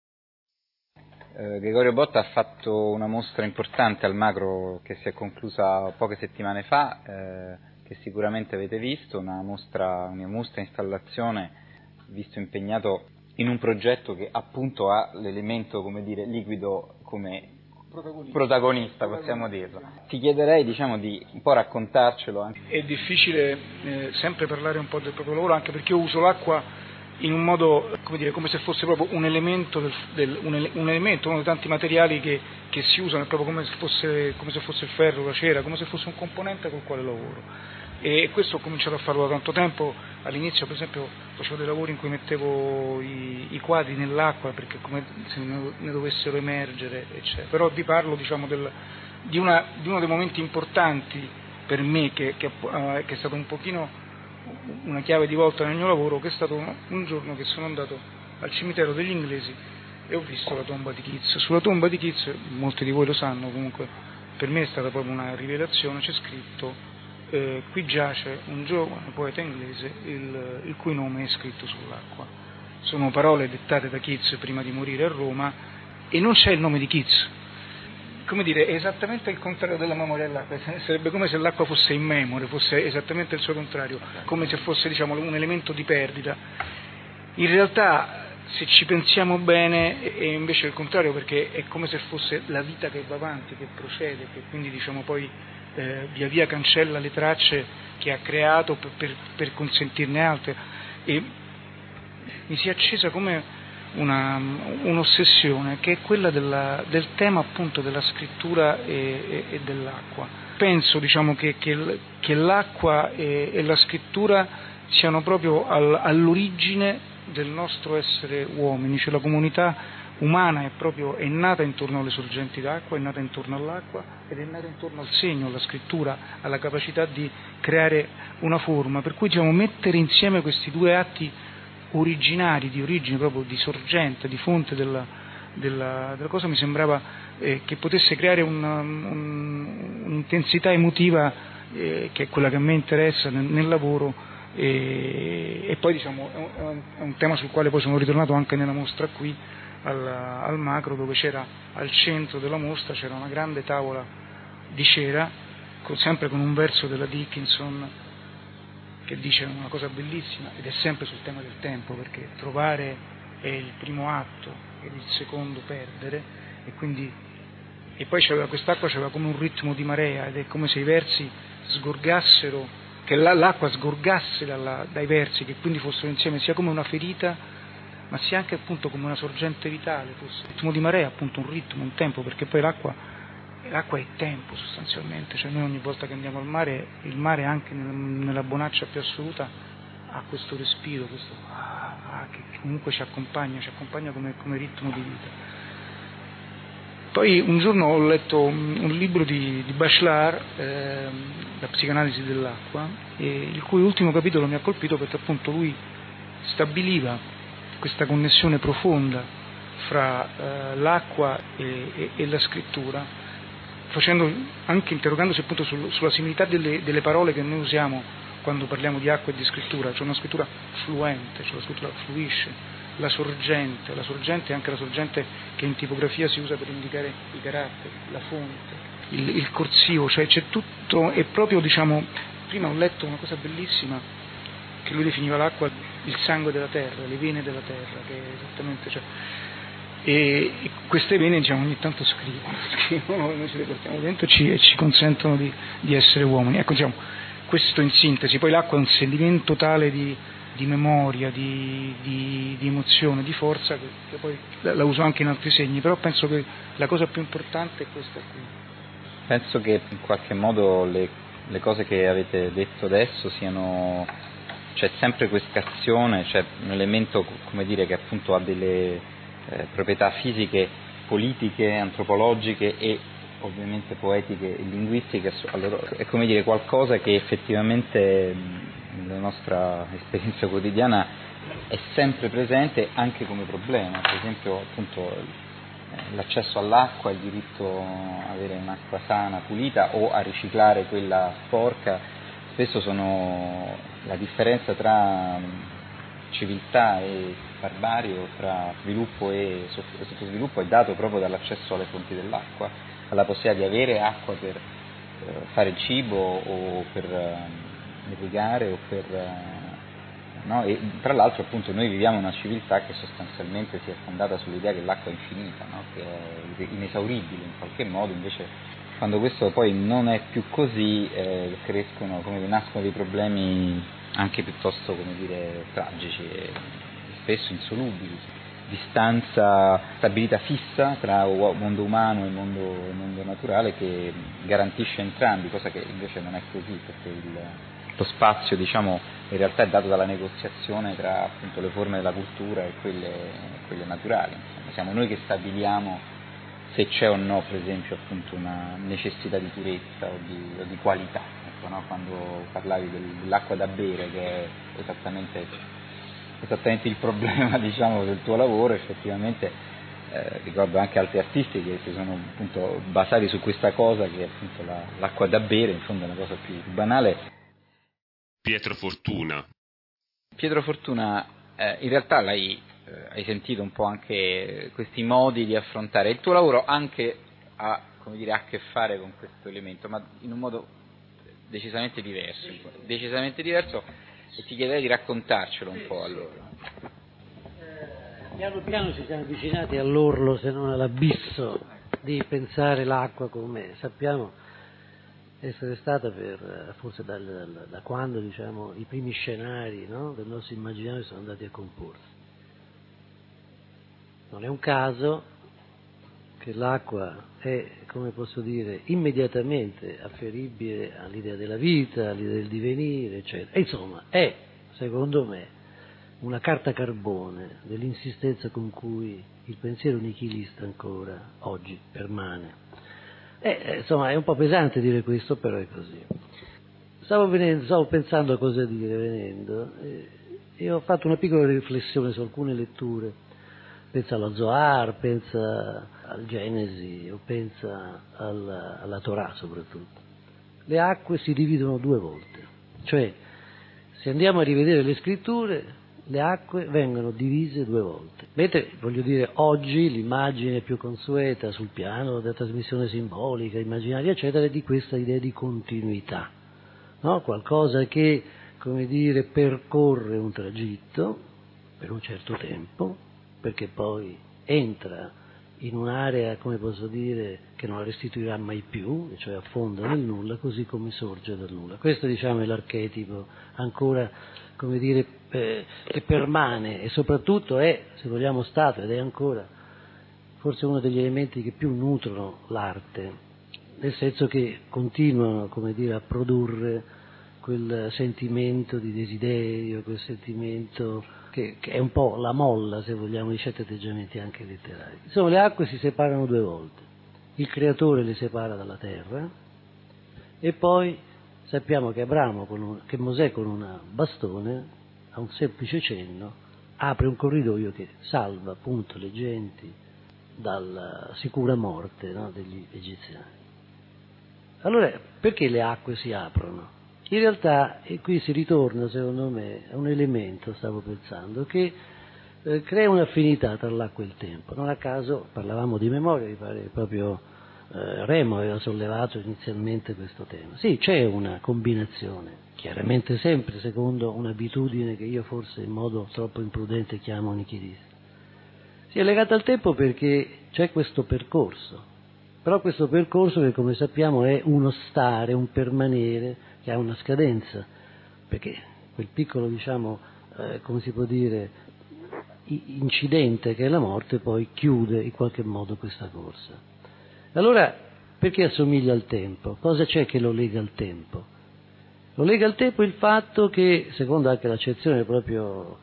Speaker 5: Gregorio Botta ha fatto una mostra importante al Macro che si è conclusa poche settimane fa, che sicuramente avete visto, una mostra installazione, visto impegnato in un progetto che appunto ha l'elemento, come dire, liquido come protagonista, possiamo dirlo. Ti chiederei, diciamo, di un po' raccontarcelo anche.
Speaker 7: È difficile sempre parlare un po' del proprio lavoro, anche perché io uso l'acqua in un modo, come dire, come se fosse proprio un elemento, un elemento, uno dei tanti materiali che si usano, proprio come se fosse il ferro, la cera, come se fosse un componente col quale lavoro. E questo ho cominciato a farlo da tanto tempo. All'inizio, per esempio, facevo dei lavori in cui mettevo i quadri nell'acqua, perché come se ne dovessero emergere, eccetera. Però vi parlo, diciamo, di uno dei momenti importanti per me, che è stato un pochino una chiave di volta nel mio lavoro, che è stato un giorno che sono andato al cimitero degli inglesi e ho visto la tomba di Keats. Sulla tomba di Keats, molti di voi lo sanno, comunque per me è stata proprio una rivelazione, c'è scritto qui giace un giovane poeta inglese il cui nome è scritto sull'acqua. Sono parole dettate da Keats prima di morire a Roma e non c'è il nome di Keats. Come dire, è esattamente il contrario della memoria dell'acqua, sarebbe come se l'acqua fosse immemore, fosse esattamente il suo contrario, come se fosse, diciamo, un elemento di perdita. In realtà, se ci pensiamo bene, è invece il contrario, perché è come se fosse la vita che va avanti, che procede, che quindi, diciamo, poi via via cancella le tracce che ha creato per consentirne altre. E mi si è accesa come un'ossessione, che è quella del tema appunto della scrittura e dell'acqua. Penso, diciamo, che l'acqua e la scrittura siano proprio all'origine del nostro essere uomini, cioè la comunità umana è nata intorno alle sorgenti d'acqua, è nata intorno all'acqua ed è nata intorno al segno, alla scrittura, alla capacità di creare una forma, per cui, diciamo, mettere insieme questi due atti originari, di origine proprio, di sorgente, di fonte della cosa, mi sembrava che potesse creare un'intensità emotiva che è quella che a me interessa nel lavoro, e poi, diciamo, è un tema sul quale poi sono ritornato anche nella mostra qui al Macro, dove c'era al centro della mostra c'era una grande tavola di cera sempre con un verso della Dickinson che dice una cosa bellissima, ed è sempre sul tema del tempo, perché trovare è il primo atto ed il secondo perdere, e poi quest'acqua c'aveva come un ritmo di marea, ed è come se i versi sgorgassero, che l'acqua sgorgasse dai versi, che quindi fossero insieme, sia come una ferita ma sia anche appunto come una sorgente vitale, fosse il ritmo di marea, appunto un ritmo, un tempo, perché poi l'acqua è tempo sostanzialmente, cioè noi ogni volta che andiamo al mare, il mare anche nella bonaccia più assoluta ha questo respiro, questo che comunque ci accompagna come ritmo di vita. Poi un giorno ho letto un libro di Bachelard, La psicanalisi dell'acqua, il cui ultimo capitolo mi ha colpito, perché appunto lui stabiliva questa connessione profonda fra l'acqua e la scrittura, interrogandosi appunto sulla similità delle parole che noi usiamo quando parliamo di acqua e di scrittura, cioè una scrittura fluente, cioè la scrittura fluisce, la sorgente è anche la sorgente che in tipografia si usa per indicare i caratteri, la fonte, il corsivo, cioè c'è tutto, e proprio, diciamo, prima ho letto una cosa bellissima, che lui definiva l'acqua il sangue della terra, le vene della terra, che è esattamente, cioè, e queste vene, diciamo, ogni tanto scrivono, noi ce le portiamo dentro e ci consentono di essere uomini. Ecco, diciamo, questo in sintesi. Poi l'acqua è un sedimento tale di memoria, di emozione, di forza, che poi la uso anche in altri segni, però penso che la cosa più importante è questa qui.
Speaker 5: Penso che in qualche modo le cose che avete detto adesso siano, c'è sempre questa azione, c'è un elemento, come dire, che appunto ha delle proprietà fisiche, politiche, antropologiche e ovviamente poetiche e linguistiche, è come dire qualcosa che effettivamente nella nostra esperienza quotidiana è sempre presente anche come problema. Per esempio appunto l'accesso all'acqua, il diritto a avere un'acqua sana, pulita, o a riciclare quella sporca, spesso sono la differenza tra civiltà e barbarie, o tra sviluppo e sottosviluppo, è dato proprio dall'accesso alle fonti dell'acqua, alla possibilità di avere acqua per fare il cibo o per irrigare o per no? E tra l'altro appunto noi viviamo una civiltà che sostanzialmente si è fondata sull'idea che l'acqua è infinita, no? Che è inesauribile in qualche modo. Invece quando questo poi non è più così nascono dei problemi anche piuttosto, come dire, tragici e spesso insolubili. Distanza, stabilità fissa tra mondo umano e mondo naturale che garantisce entrambi, cosa che invece non è così, perché lo spazio, diciamo, in realtà è dato dalla negoziazione tra appunto le forme della cultura e quelle naturali. Insomma, siamo noi che stabiliamo se c'è o no, per esempio, appunto una necessità di purezza o di qualità. Ecco, no? Quando parlavi dell'acqua da bere, che è esattamente il problema, diciamo, del tuo lavoro, effettivamente ricordo anche altri artisti che si sono appunto basati su questa cosa, che è appunto l'acqua da bere, in fondo è una cosa più banale.
Speaker 1: Pietro Fortuna,
Speaker 5: in realtà hai sentito un po' anche questi modi di affrontare il tuo lavoro, anche ha a che fare con questo elemento, ma in un modo decisamente diverso, e ti chiederei di raccontarcelo un po' allora.
Speaker 10: Piano piano ci siamo avvicinati all'orlo, se non all'abisso, di pensare l'acqua come sappiamo essere stata forse da quando, diciamo, i primi scenari, no, del nostro immaginario sono andati a comporsi. Non è un caso che l'acqua è, come posso dire, immediatamente afferibile all'idea della vita, all'idea del divenire, eccetera. E insomma, è, secondo me, una carta carbone dell'insistenza con cui il pensiero nichilista ancora oggi permane. Insomma, è un po' pesante dire questo, però è così. Stavo pensando a cosa dire venendo, e ho fatto una piccola riflessione su alcune letture. Pensa allo Zohar, pensa al Genesi, o pensa alla Torah soprattutto. Le acque si dividono 2 volte, cioè se andiamo a rivedere le scritture, le acque vengono divise 2 volte. Mentre, voglio dire, oggi l'immagine più consueta sul piano della trasmissione simbolica, immaginaria, eccetera, è di questa idea di continuità, no? Qualcosa che, come dire, percorre un tragitto per un certo tempo, perché poi entra in un'area, come posso dire, che non la restituirà mai più, cioè affonda nel nulla, così come sorge dal nulla. Questo, diciamo, è l'archetipo ancora, come dire, che permane, e soprattutto è, se vogliamo, stato ed è ancora forse uno degli elementi che più nutrono l'arte, nel senso che continuano, come dire, a produrre quel sentimento di desiderio, quel sentimento che è un po' la molla, se vogliamo, di certi atteggiamenti anche letterari. Insomma, le acque si separano 2 volte. Il creatore le separa dalla terra, e poi sappiamo che che Mosè con un bastone, a un semplice cenno, apre un corridoio che salva appunto le genti dalla sicura morte, no, degli egiziani. Allora, perché le acque si aprono? In realtà, e qui si ritorna, secondo me, a un elemento, stavo pensando, che crea un'affinità tra l'acqua e il tempo. Non a caso parlavamo di memoria, mi pare proprio Remo aveva sollevato inizialmente questo tema. Sì, c'è una combinazione, chiaramente sempre secondo un'abitudine che io forse in modo troppo imprudente chiamo nichilista. Si è legata al tempo perché c'è questo percorso, però questo percorso che, come sappiamo, è uno stare, un permanere che ha una scadenza, perché quel piccolo, diciamo, come si può dire, incidente che è la morte poi chiude in qualche modo questa corsa. Allora, perché assomiglia al tempo? Cosa c'è che lo lega al tempo? Lo lega al tempo il fatto che, secondo anche l'accezione proprio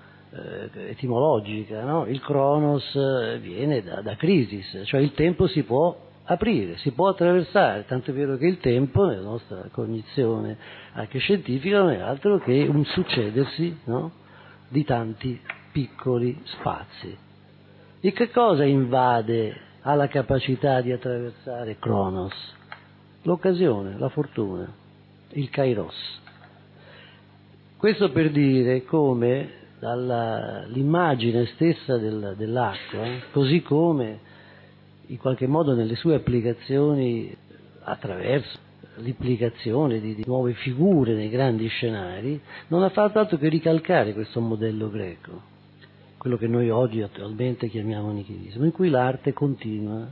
Speaker 10: etimologica, no? Il Cronos viene da crisis, cioè il tempo si può aprire, si può attraversare, tanto è vero che il tempo, nella nostra cognizione anche scientifica, non è altro che un succedersi, no? Di tanti piccoli spazi. E che cosa invade alla capacità di attraversare Cronos? L'occasione, la fortuna, il kairos. Questo per dire come l'immagine stessa dell'acqua, così come in qualche modo nelle sue applicazioni, attraverso l'implicazione di nuove figure nei grandi scenari, non ha fatto altro che ricalcare questo modello greco, quello che noi oggi attualmente chiamiamo nichilismo, in cui l'arte continua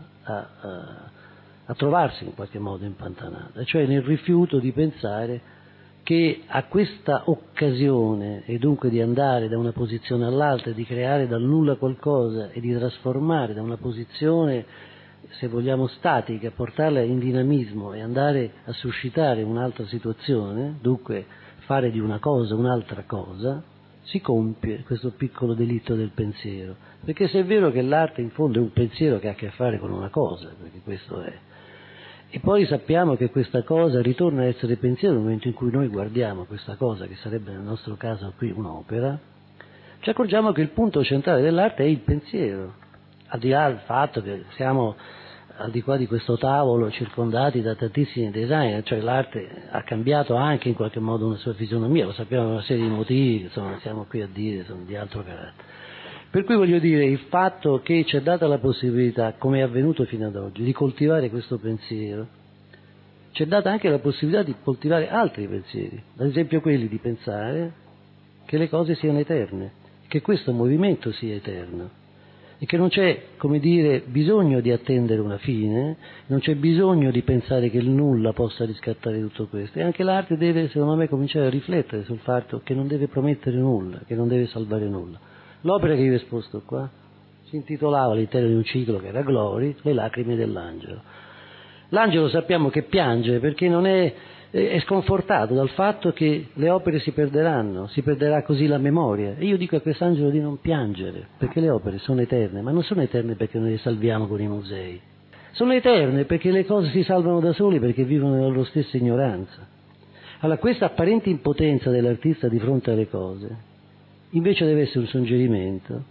Speaker 10: a trovarsi in qualche modo impantanata, cioè nel rifiuto di pensare che a questa occasione, e dunque di andare da una posizione all'altra, di creare dal nulla qualcosa e di trasformare da una posizione, se vogliamo, statica, portarla in dinamismo e andare a suscitare un'altra situazione, dunque fare di una cosa un'altra cosa, si compie questo piccolo delitto del pensiero. Perché se è vero che l'arte in fondo è un pensiero che ha a che fare con una cosa, perché questo è, e poi sappiamo che questa cosa ritorna a essere pensiero nel momento in cui noi guardiamo questa cosa, che sarebbe nel nostro caso qui un'opera, ci accorgiamo che il punto centrale dell'arte è il pensiero, al di là del fatto che siamo al di qua di questo tavolo circondati da tantissimi designer, cioè l'arte ha cambiato anche in qualche modo una sua fisionomia, lo sappiamo per una serie di motivi, insomma non siamo qui a dire, sono di altro carattere. Per cui voglio dire, il fatto che ci è data la possibilità, come è avvenuto fino ad oggi, di coltivare questo pensiero, ci è data anche la possibilità di coltivare altri pensieri, ad esempio quelli di pensare che le cose siano eterne, che questo movimento sia eterno, e che non c'è, come dire, bisogno di attendere una fine, non c'è bisogno di pensare che il nulla possa riscattare tutto questo, e anche l'arte deve, secondo me, cominciare a riflettere sul fatto che non deve promettere nulla, che non deve salvare nulla. L'opera che io ho esposto qua si intitolava, all'interno di un ciclo che era Glory, Le lacrime dell'angelo. L'angelo sappiamo che piange perché non è sconfortato dal fatto che le opere si perderanno, si perderà così la memoria. E io dico a quest'angelo di non piangere, perché le opere sono eterne, ma non sono eterne perché noi le salviamo con i musei. Sono eterne perché le cose si salvano da soli, perché vivono nella loro stessa ignoranza. Allora, questa apparente impotenza dell'artista di fronte alle cose invece deve essere un suggerimento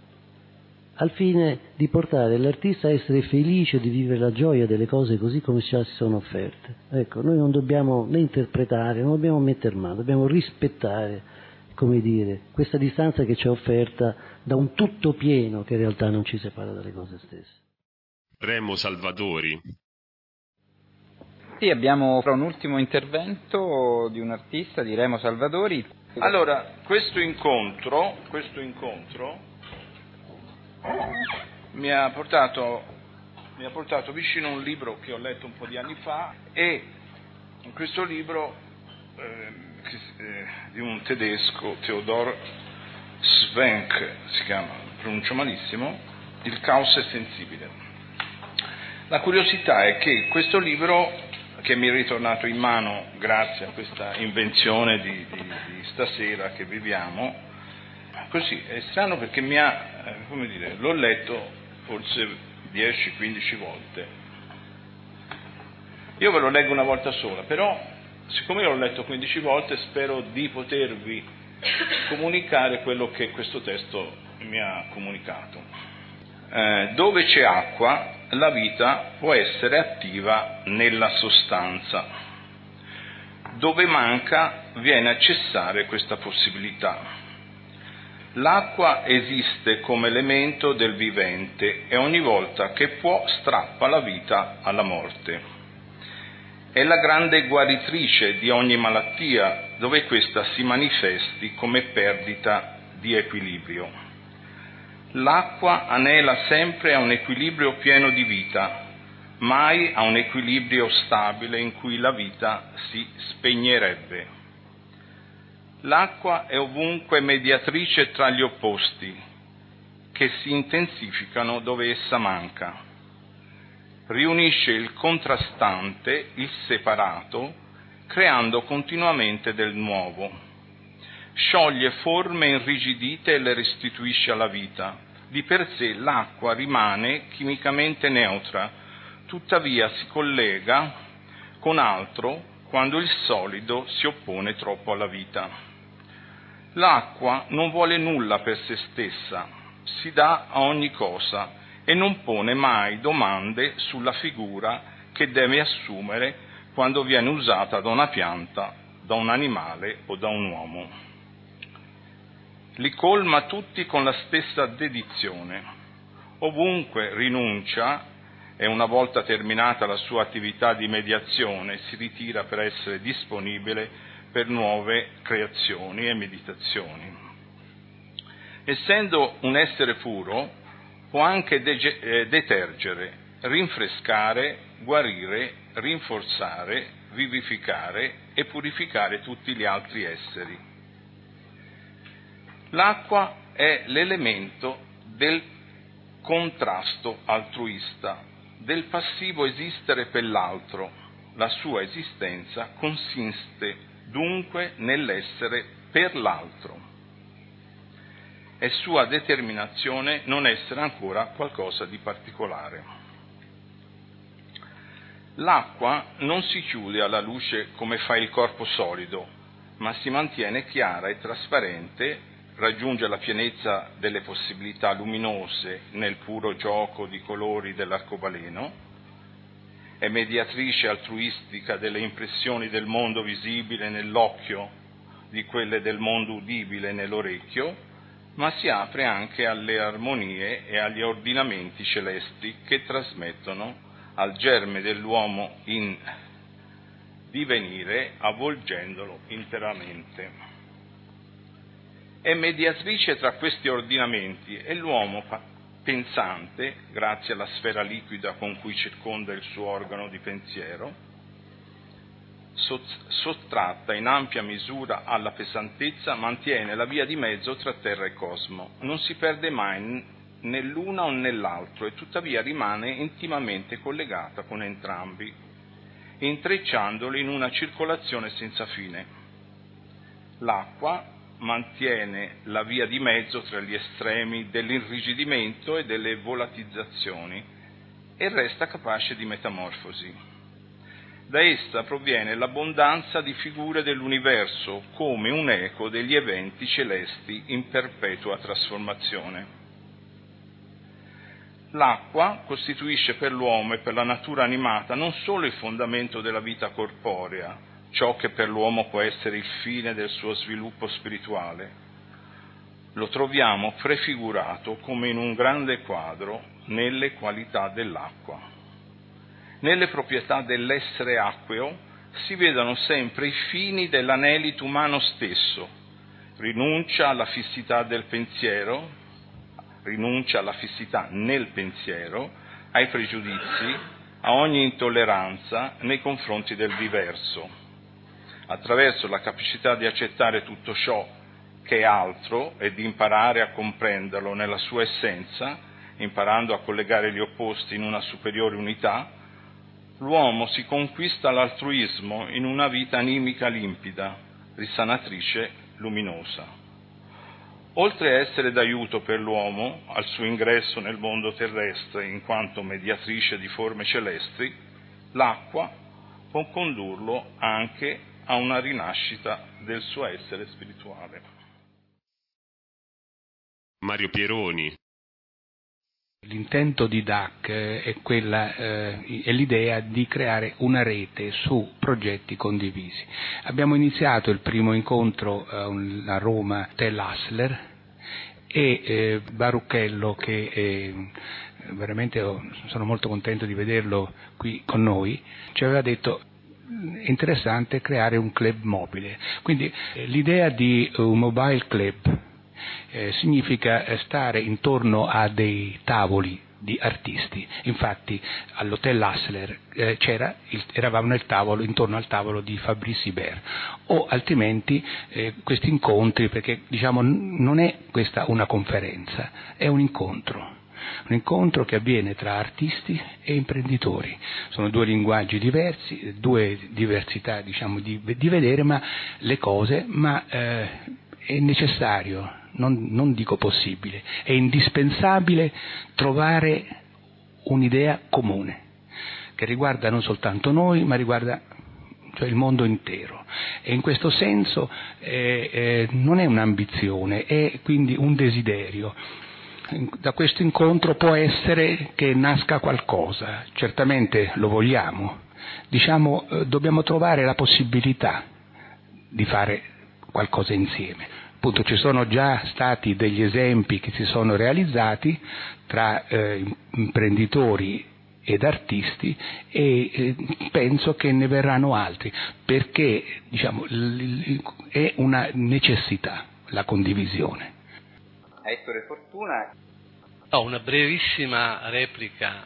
Speaker 10: al fine di portare l'artista a essere felice di vivere la gioia delle cose così come già si sono offerte. Ecco, noi non dobbiamo né interpretare, non dobbiamo metter mano, dobbiamo rispettare, come dire, questa distanza che ci è offerta da un tutto pieno che in realtà non ci separa dalle cose stesse.
Speaker 1: Remo Salvadori.
Speaker 5: Sì, abbiamo un ultimo intervento di un artista, di Remo Salvadori.
Speaker 11: Allora, questo incontro mi ha portato vicino un libro che ho letto un po' di anni fa, e in questo libro di un tedesco, Theodor Schwenk si chiama, pronuncio malissimo, Il caos è sensibile. La curiosità è che questo libro, che mi è ritornato in mano grazie a questa invenzione di stasera che viviamo, così è strano perché mi ha, l'ho letto forse 10-15 volte. Io ve lo leggo una volta sola, però siccome io l'ho letto 15 volte spero di potervi comunicare quello che questo testo mi ha comunicato. Dove c'è acqua, la vita può essere attiva nella sostanza. Dove manca, viene a cessare questa possibilità. L'acqua esiste come elemento del vivente e ogni volta che può strappa la vita alla morte. È la grande guaritrice di ogni malattia, dove questa si manifesti come perdita di equilibrio. L'acqua anela sempre a un equilibrio pieno di vita, mai a un equilibrio stabile in cui la vita si spegnerebbe. L'acqua è ovunque mediatrice tra gli opposti, che si intensificano dove essa manca. Riunisce il contrastante, il separato, creando continuamente del nuovo. Scioglie forme irrigidite e le restituisce alla vita. Di per sé l'acqua rimane chimicamente neutra, tuttavia si collega con altro quando il solido si oppone troppo alla vita. L'acqua non vuole nulla per se stessa, si dà a ogni cosa e non pone mai domande sulla figura che deve assumere quando viene usata da una pianta, da un animale o da un uomo. Li colma tutti con la stessa dedizione. Ovunque rinuncia e una volta terminata la sua attività di mediazione si ritira per essere disponibile per nuove creazioni e meditazioni. Essendo un essere puro, può anche detergere, rinfrescare, guarire, rinforzare, vivificare e purificare tutti gli altri esseri. L'acqua è l'elemento del contrasto altruista, del passivo esistere per l'altro. La sua esistenza consiste dunque nell'essere per l'altro. È sua determinazione non essere ancora qualcosa di particolare. L'acqua non si chiude alla luce come fa il corpo solido, ma si mantiene chiara e trasparente, raggiunge la pienezza delle possibilità luminose nel puro gioco di colori dell'arcobaleno, è mediatrice altruistica delle impressioni del mondo visibile nell'occhio, di quelle del mondo udibile nell'orecchio, ma si apre anche alle armonie e agli ordinamenti celesti che trasmettono al germe dell'uomo in divenire, avvolgendolo interamente. È mediatrice tra questi ordinamenti e l'uomo pensante, grazie alla sfera liquida con cui circonda il suo organo di pensiero, sottratta in ampia misura alla pesantezza, mantiene la via di mezzo tra terra e cosmo, non si perde mai nell'una o nell'altro e tuttavia rimane intimamente collegata con entrambi, intrecciandoli in una circolazione senza fine. L'acqua mantiene la via di mezzo tra gli estremi dell'irrigidimento e delle volatizzazioni e resta capace di metamorfosi. Da essa proviene l'abbondanza di figure dell'universo come un eco degli eventi celesti in perpetua trasformazione. L'acqua costituisce per l'uomo e per la natura animata non solo il fondamento della vita corporea, ciò che per l'uomo può essere il fine del suo sviluppo spirituale. Lo troviamo prefigurato come in un grande quadro nelle qualità dell'acqua. Nelle proprietà dell'essere acqueo si vedono sempre i fini dell'anelito umano stesso, rinuncia alla fissità del pensiero, rinuncia alla fissità nel pensiero, ai pregiudizi, a ogni intolleranza nei confronti del diverso. Attraverso la capacità di accettare tutto ciò che è altro e di imparare a comprenderlo nella sua essenza, imparando a collegare gli opposti in una superiore unità, l'uomo si conquista l'altruismo in una vita animica limpida, risanatrice, luminosa. Oltre a essere d'aiuto per l'uomo al suo ingresso nel mondo terrestre in quanto mediatrice di forme celesti, l'acqua può condurlo anche a una rinascita del suo essere spirituale.
Speaker 1: Mario Pieroni.
Speaker 12: L'intento di DAC è l'idea di creare una rete su progetti condivisi. Abbiamo iniziato il primo incontro a Roma Tel Hassler e Barucchello, che veramente sono molto contento di vederlo qui con noi, ci aveva detto: è interessante creare un club mobile. Quindi l'idea di un mobile club significa stare intorno a dei tavoli di artisti. Infatti all'Hotel Hassler eravamo intorno al tavolo di Fabrice Hibert, o altrimenti questi incontri, perché diciamo non è questa una conferenza, è un incontro che avviene tra artisti e imprenditori. Sono due linguaggi diversi, due diversità diciamo di vedere le cose, ma è necessario, non dico possibile, è indispensabile trovare un'idea comune. che riguarda non soltanto noi, ma riguarda il mondo intero. E in questo senso non è un'ambizione, è quindi un desiderio. Da questo incontro può essere che nasca qualcosa, certamente lo vogliamo, dobbiamo trovare la possibilità di fare qualcosa insieme. Appunto, ci sono già stati degli esempi che si sono realizzati tra imprenditori ed artisti e penso che ne verranno altri, perché è una necessità la condivisione.
Speaker 2: Ettore Fortuna.
Speaker 13: Ho una brevissima replica,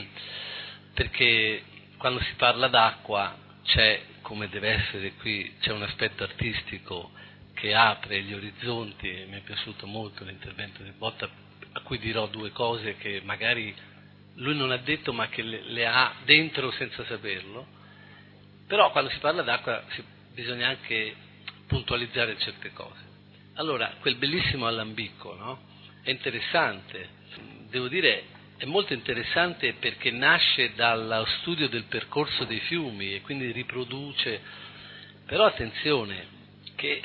Speaker 13: perché quando si parla d'acqua c'è, come deve essere qui, c'è un aspetto artistico che apre gli orizzonti, e mi è piaciuto molto l'intervento di Botta, a cui dirò due cose che magari lui non ha detto ma che le ha dentro senza saperlo. Però quando si parla d'acqua bisogna anche puntualizzare certe cose. Allora, quel bellissimo alambicco, no? È interessante, devo dire, è molto interessante perché nasce dallo studio del percorso dei fiumi e quindi riproduce, però attenzione che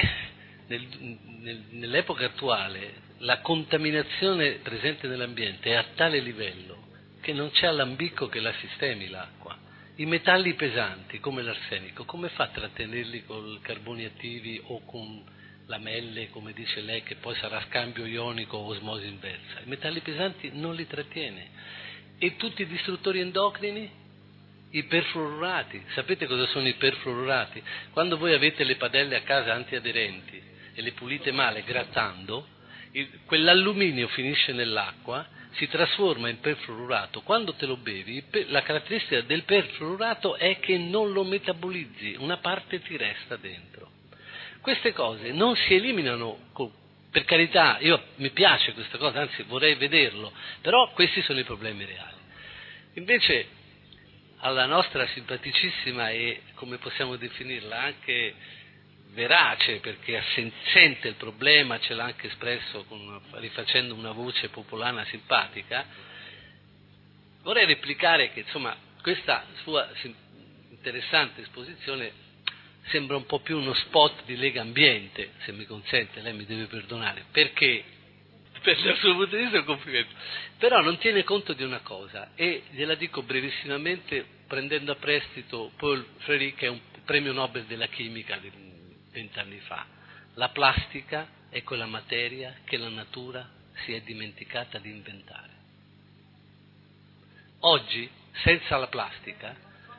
Speaker 13: nell'epoca attuale la contaminazione presente nell'ambiente è a tale livello che non c'è alambicco che la sistemi l'acqua. I metalli pesanti come l'arsenico, come fa a trattenerli con carboni attivi o con lamelle, come dice lei, che poi sarà scambio ionico o osmosi inversa? I metalli pesanti non li trattiene. E tutti i distruttori endocrini? I perfluorati. Sapete cosa sono i perfluorati? Quando voi avete le padelle a casa antiaderenti e le pulite male grattando, quell'alluminio finisce nell'acqua, si trasforma in perfluorato. Quando te lo bevi, la caratteristica del perfluorato è che non lo metabolizzi, una parte ti resta dentro. Queste cose non si eliminano, per carità, mi piace questa cosa, anzi vorrei vederlo, però questi sono i problemi reali. Invece alla nostra simpaticissima e, come possiamo definirla, anche verace, perché sente il problema, ce l'ha anche espresso rifacendo una voce popolana simpatica, vorrei replicare che insomma questa sua interessante esposizione sembra un po' più uno spot di Lega Ambiente, se mi consente, lei mi deve perdonare, perché per il suo punto di vista è un complimento, però non tiene conto di una cosa, e gliela dico brevissimamente prendendo a prestito Paul Freire, che è un premio Nobel della chimica di 20 anni fa. La plastica è quella materia che la natura si è dimenticata di inventare. Oggi, senza la plastica,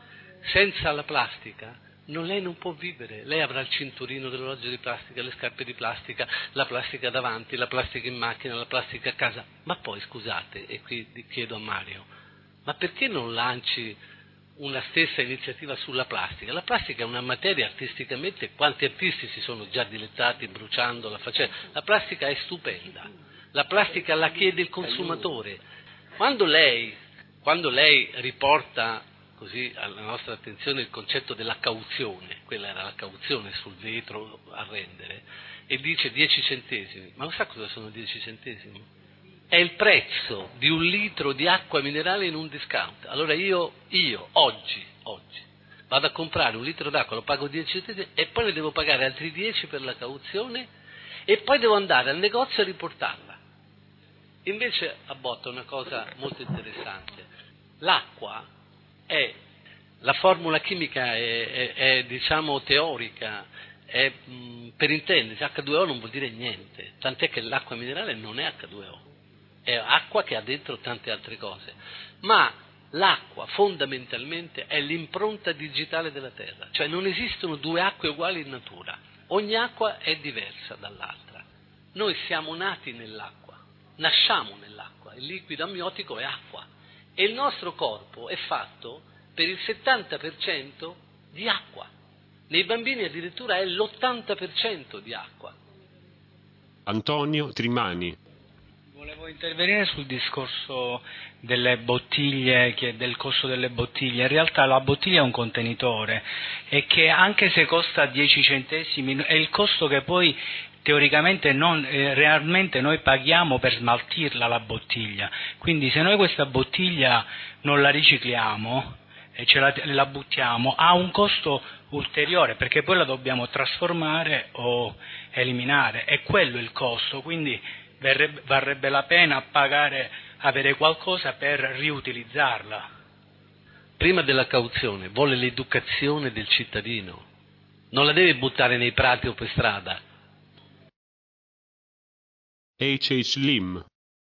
Speaker 13: lei non può vivere. Lei avrà il cinturino dell'orologio di plastica, le scarpe di plastica, la plastica davanti, la plastica in macchina, la plastica a casa. Ma poi, scusate, e qui chiedo a Mario, ma perché non lanci una stessa iniziativa sulla plastica? La plastica è una materia artisticamente, quanti artisti si sono già dilettati bruciandola, facendo. La plastica è stupenda, la plastica la chiede il consumatore. Quando lei riporta così alla nostra attenzione il concetto della cauzione, quella era la cauzione sul vetro a rendere, e dice 10 centesimi, ma lo sa cosa sono 10 centesimi? È il prezzo di un litro di acqua minerale in un discount. Allora io oggi vado a comprare un litro d'acqua, lo pago 10 centesimi e poi ne devo pagare altri 10 per la cauzione e poi devo andare al negozio a riportarla. Invece a Botta una cosa molto interessante, l'acqua la formula chimica è diciamo teorica, per intendersi H2O non vuol dire niente, tant'è che l'acqua minerale non è H2O, è acqua che ha dentro tante altre cose, ma l'acqua fondamentalmente è l'impronta digitale della terra, cioè non esistono due acque uguali in natura, ogni acqua è diversa dall'altra. Noi siamo nati nell'acqua, nasciamo nell'acqua, il liquido amniotico è acqua e il nostro corpo è fatto per il 70% di acqua, nei bambini addirittura è l'80% di acqua.
Speaker 1: Antonio Trimani.
Speaker 14: Volevo intervenire sul discorso delle bottiglie, del costo delle bottiglie. In realtà la bottiglia è un contenitore e che anche se costa 10 centesimi è il costo che poi teoricamente realmente noi paghiamo per smaltirla la bottiglia. Quindi se noi questa bottiglia non la ricicliamo, e la buttiamo, ha un costo ulteriore, perché poi la dobbiamo trasformare o eliminare, e quello è il costo, quindi varrebbe la pena avere qualcosa per riutilizzarla.
Speaker 13: Prima della cauzione vuole l'educazione del cittadino, non la deve buttare nei prati o per strada.
Speaker 1: H. Lim.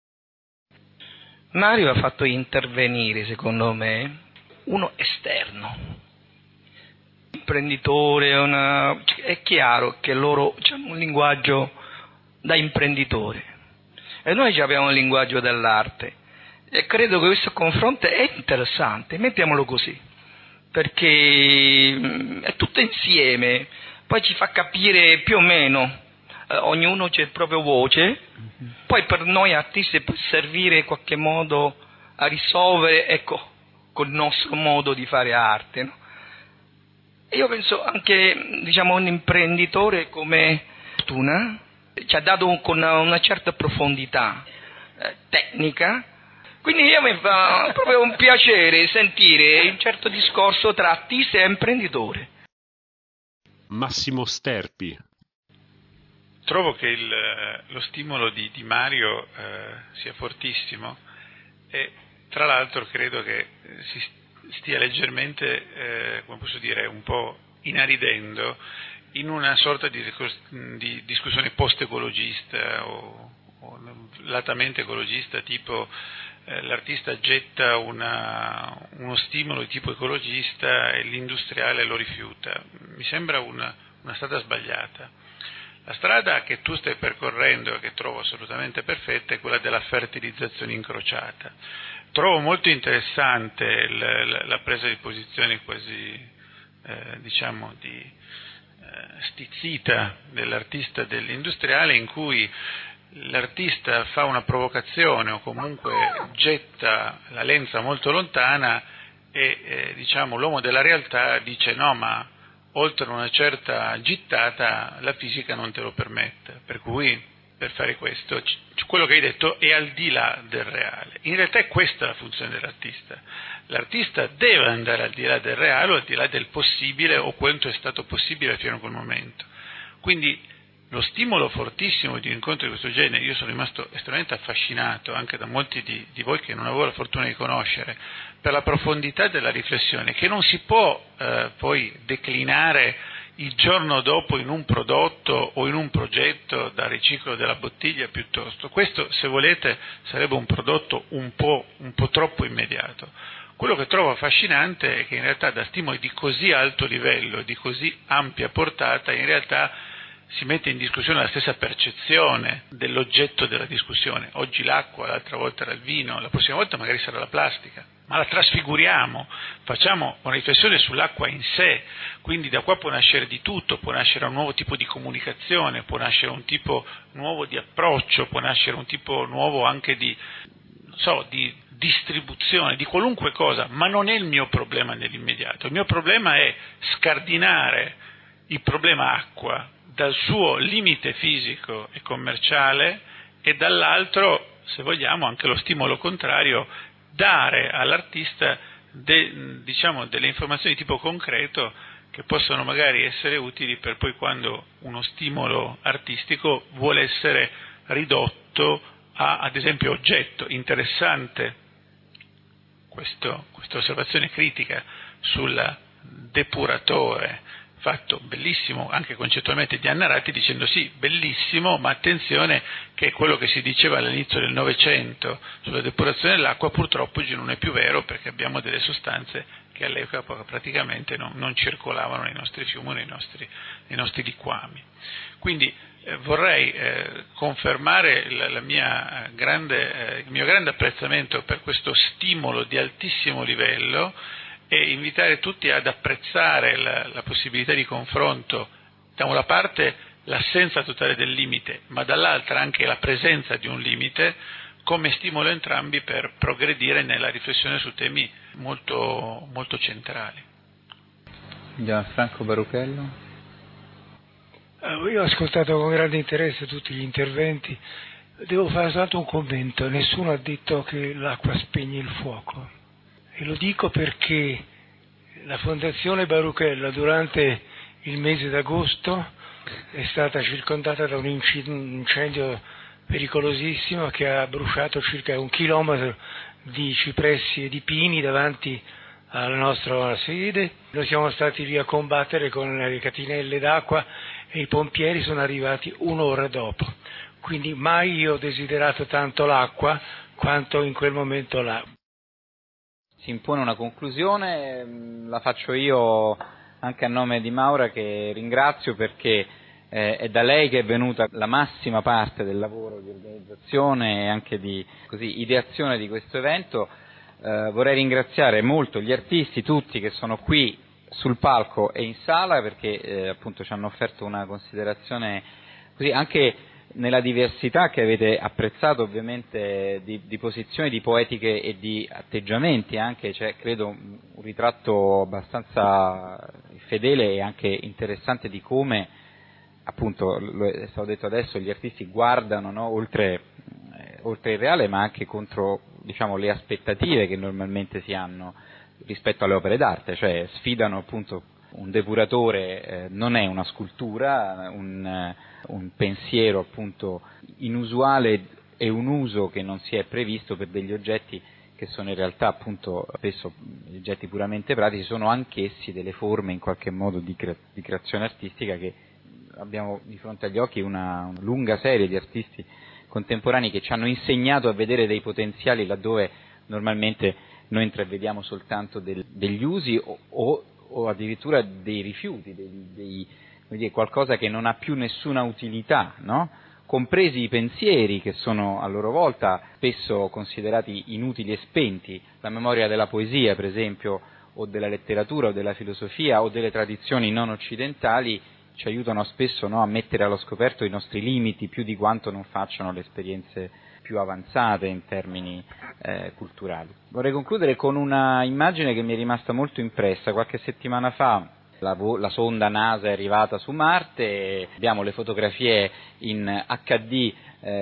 Speaker 15: Mario ha fatto intervenire, secondo me, uno esterno, imprenditore, è chiaro che loro hanno un linguaggio da imprenditore e noi abbiamo un linguaggio dell'arte, e credo che questo confronto è interessante, mettiamolo così, perché è tutto insieme, poi ci fa capire più o meno, ognuno c'è la propria voce, poi per noi artisti può servire in qualche modo a risolvere, ecco, col nostro modo di fare arte, no? E io penso anche, diciamo, un imprenditore come Fortuna ci ha dato con una certa profondità tecnica, quindi mi fa proprio un piacere sentire un certo discorso tra artista e imprenditore.
Speaker 1: Massimo Sterpi.
Speaker 16: Trovo che lo stimolo di Mario sia fortissimo, e tra l'altro credo che si stia leggermente, come posso dire, un po' inaridendo in una sorta di discussione post-ecologista o latamente ecologista, tipo l'artista getta uno stimolo di tipo ecologista e l'industriale lo rifiuta. Mi sembra una strada sbagliata. La strada che tu stai percorrendo e che trovo assolutamente perfetta è quella della fertilizzazione incrociata. Trovo molto interessante la presa di posizione quasi, diciamo, stizzita dell'artista dell'industriale, in cui l'artista fa una provocazione o comunque getta la lenza molto lontana e diciamo, l'uomo della realtà dice no, ma oltre una certa gittata la fisica non te lo permette, per cui per fare questo quello che hai detto è al di là del reale. In realtà è questa la funzione dell'artista. L'artista deve andare al di là del reale o al di là del possibile o quanto è stato possibile fino a quel momento. Quindi lo stimolo fortissimo di un incontro di questo genere, io sono rimasto estremamente affascinato anche da molti di voi che non avevo la fortuna di conoscere, per la profondità della riflessione, che non si può poi declinare il giorno dopo in un prodotto o in un progetto da riciclo della bottiglia piuttosto. Questo, se volete, sarebbe un prodotto un po' troppo immediato. Quello che trovo affascinante è che in realtà da stimoli di così alto livello, di così ampia portata, in realtà si mette in discussione la stessa percezione dell'oggetto della discussione. Oggi l'acqua, l'altra volta era il vino, la prossima volta magari sarà la plastica, ma la trasfiguriamo, facciamo una riflessione sull'acqua in sé, quindi da qua può nascere di tutto, può nascere un nuovo tipo di comunicazione, può nascere un tipo nuovo di approccio, può nascere un tipo nuovo anche di distribuzione, di qualunque cosa, ma non è il mio problema nell'immediato. Il mio problema è scardinare il problema acqua dal suo limite fisico e commerciale e dall'altro, se vogliamo, anche lo stimolo contrario, dare all'artista delle informazioni di tipo concreto che possono magari essere utili per poi quando uno stimolo artistico vuole essere ridotto a, ad esempio, oggetto. Interessante questa osservazione critica sul depuratore, fatto bellissimo anche concettualmente di Anna Ratti, dicendo sì, bellissimo, ma attenzione che quello che si diceva all'inizio del Novecento sulla depurazione dell'acqua purtroppo oggi non è più vero, perché abbiamo delle sostanze che all'epoca praticamente non circolavano nei nostri fiumi, nei nostri liquami. Quindi vorrei confermare il mio grande apprezzamento per questo stimolo di altissimo livello e invitare tutti ad apprezzare la possibilità di confronto, da una parte l'assenza totale del limite, ma dall'altra anche la presenza di un limite, come stimolo entrambi per progredire nella riflessione su temi molto, molto centrali.
Speaker 5: Gianfranco Baruchello.
Speaker 7: Io ho ascoltato con grande interesse tutti gli interventi, devo fare soltanto un commento: nessuno ha detto che l'acqua spegne il fuoco. E lo dico perché La Fondazione Baruchella durante il mese d'agosto è stata circondata da un incendio pericolosissimo che ha bruciato circa 1 chilometro di cipressi e di pini davanti alla nostra sede. Noi siamo stati lì a combattere con le catinelle d'acqua e i pompieri sono arrivati 1 ora dopo. Quindi mai io ho desiderato tanto l'acqua quanto in quel momento là.
Speaker 5: Si impone una conclusione, la faccio io anche a nome di Maura, che ringrazio perché è da lei che è venuta la massima parte del lavoro di organizzazione e anche di ideazione di questo evento. Vorrei ringraziare molto gli artisti tutti che sono qui sul palco e in sala, perché appunto ci hanno offerto una considerazione così anche nella diversità che avete apprezzato ovviamente di posizioni, di poetiche e di atteggiamenti anche, c'è credo un ritratto abbastanza fedele e anche interessante di come appunto, lo è stato detto adesso, gli artisti guardano, no, oltre il reale ma anche contro, diciamo, le aspettative che normalmente si hanno rispetto alle opere d'arte, cioè sfidano appunto un depuratore, non è una scultura, un pensiero appunto inusuale e un uso che non si è previsto per degli oggetti che sono in realtà appunto spesso oggetti puramente pratici, sono anch'essi delle forme in qualche modo di creazione artistica, che abbiamo di fronte agli occhi una lunga serie di artisti contemporanei che ci hanno insegnato a vedere dei potenziali laddove normalmente noi intravediamo soltanto degli usi o addirittura dei rifiuti, qualcosa che non ha più nessuna utilità, no? Compresi i pensieri che sono a loro volta spesso considerati inutili e spenti, la memoria della poesia per esempio, o della letteratura o della filosofia o delle tradizioni non occidentali ci aiutano spesso, no, a mettere allo scoperto i nostri limiti più di quanto non facciano le esperienze più avanzate in termini culturali. Vorrei concludere con una immagine che mi è rimasta molto impressa. Qualche settimana fa la sonda NASA è arrivata su Marte, abbiamo le fotografie in HD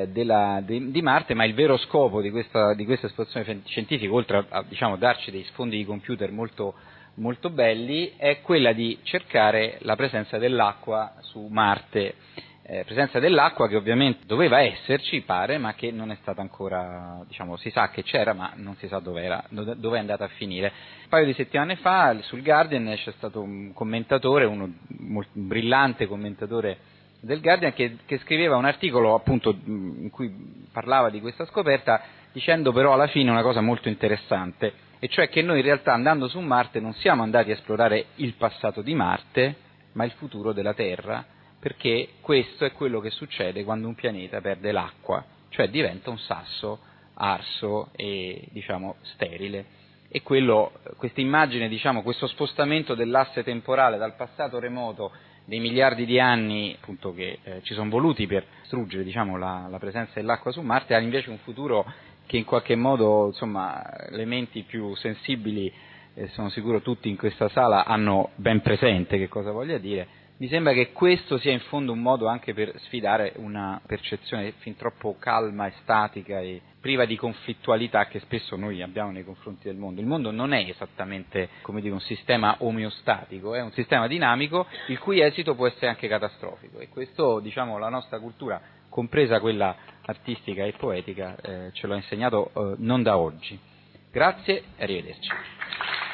Speaker 5: di Marte, ma il vero scopo di questa esposizione scientifica, oltre a diciamo, darci dei sfondi di computer molto, molto belli, è quella di cercare la presenza dell'acqua su Marte. Presenza dell'acqua che ovviamente doveva esserci, pare, ma che non è stata ancora, diciamo, si sa che c'era, ma non si sa dove è andata a finire. Un paio di settimane fa sul Guardian c'è stato un commentatore, un brillante commentatore del Guardian, che scriveva un articolo appunto in cui parlava di questa scoperta, dicendo però alla fine una cosa molto interessante, e cioè che noi in realtà andando su Marte non siamo andati a esplorare il passato di Marte, ma il futuro della Terra, perché questo è quello che succede quando un pianeta perde l'acqua, cioè diventa un sasso arso e diciamo sterile. E questa immagine, diciamo, questo spostamento dell'asse temporale dal passato remoto dei miliardi di anni appunto che ci sono voluti per distruggere, diciamo, la presenza dell'acqua su Marte, ha invece un futuro che in qualche modo, insomma, le menti più sensibili, sono sicuro tutti in questa sala hanno ben presente che cosa voglia dire. Mi sembra che questo sia in fondo un modo anche per sfidare una percezione fin troppo calma e statica e priva di conflittualità che spesso noi abbiamo nei confronti del mondo. Il mondo non è esattamente, come dire, un sistema omeostatico, è un sistema dinamico il cui esito può essere anche catastrofico, e questo, diciamo, la nostra cultura, compresa quella artistica e poetica, ce l'ha insegnato non da oggi. Grazie e arrivederci.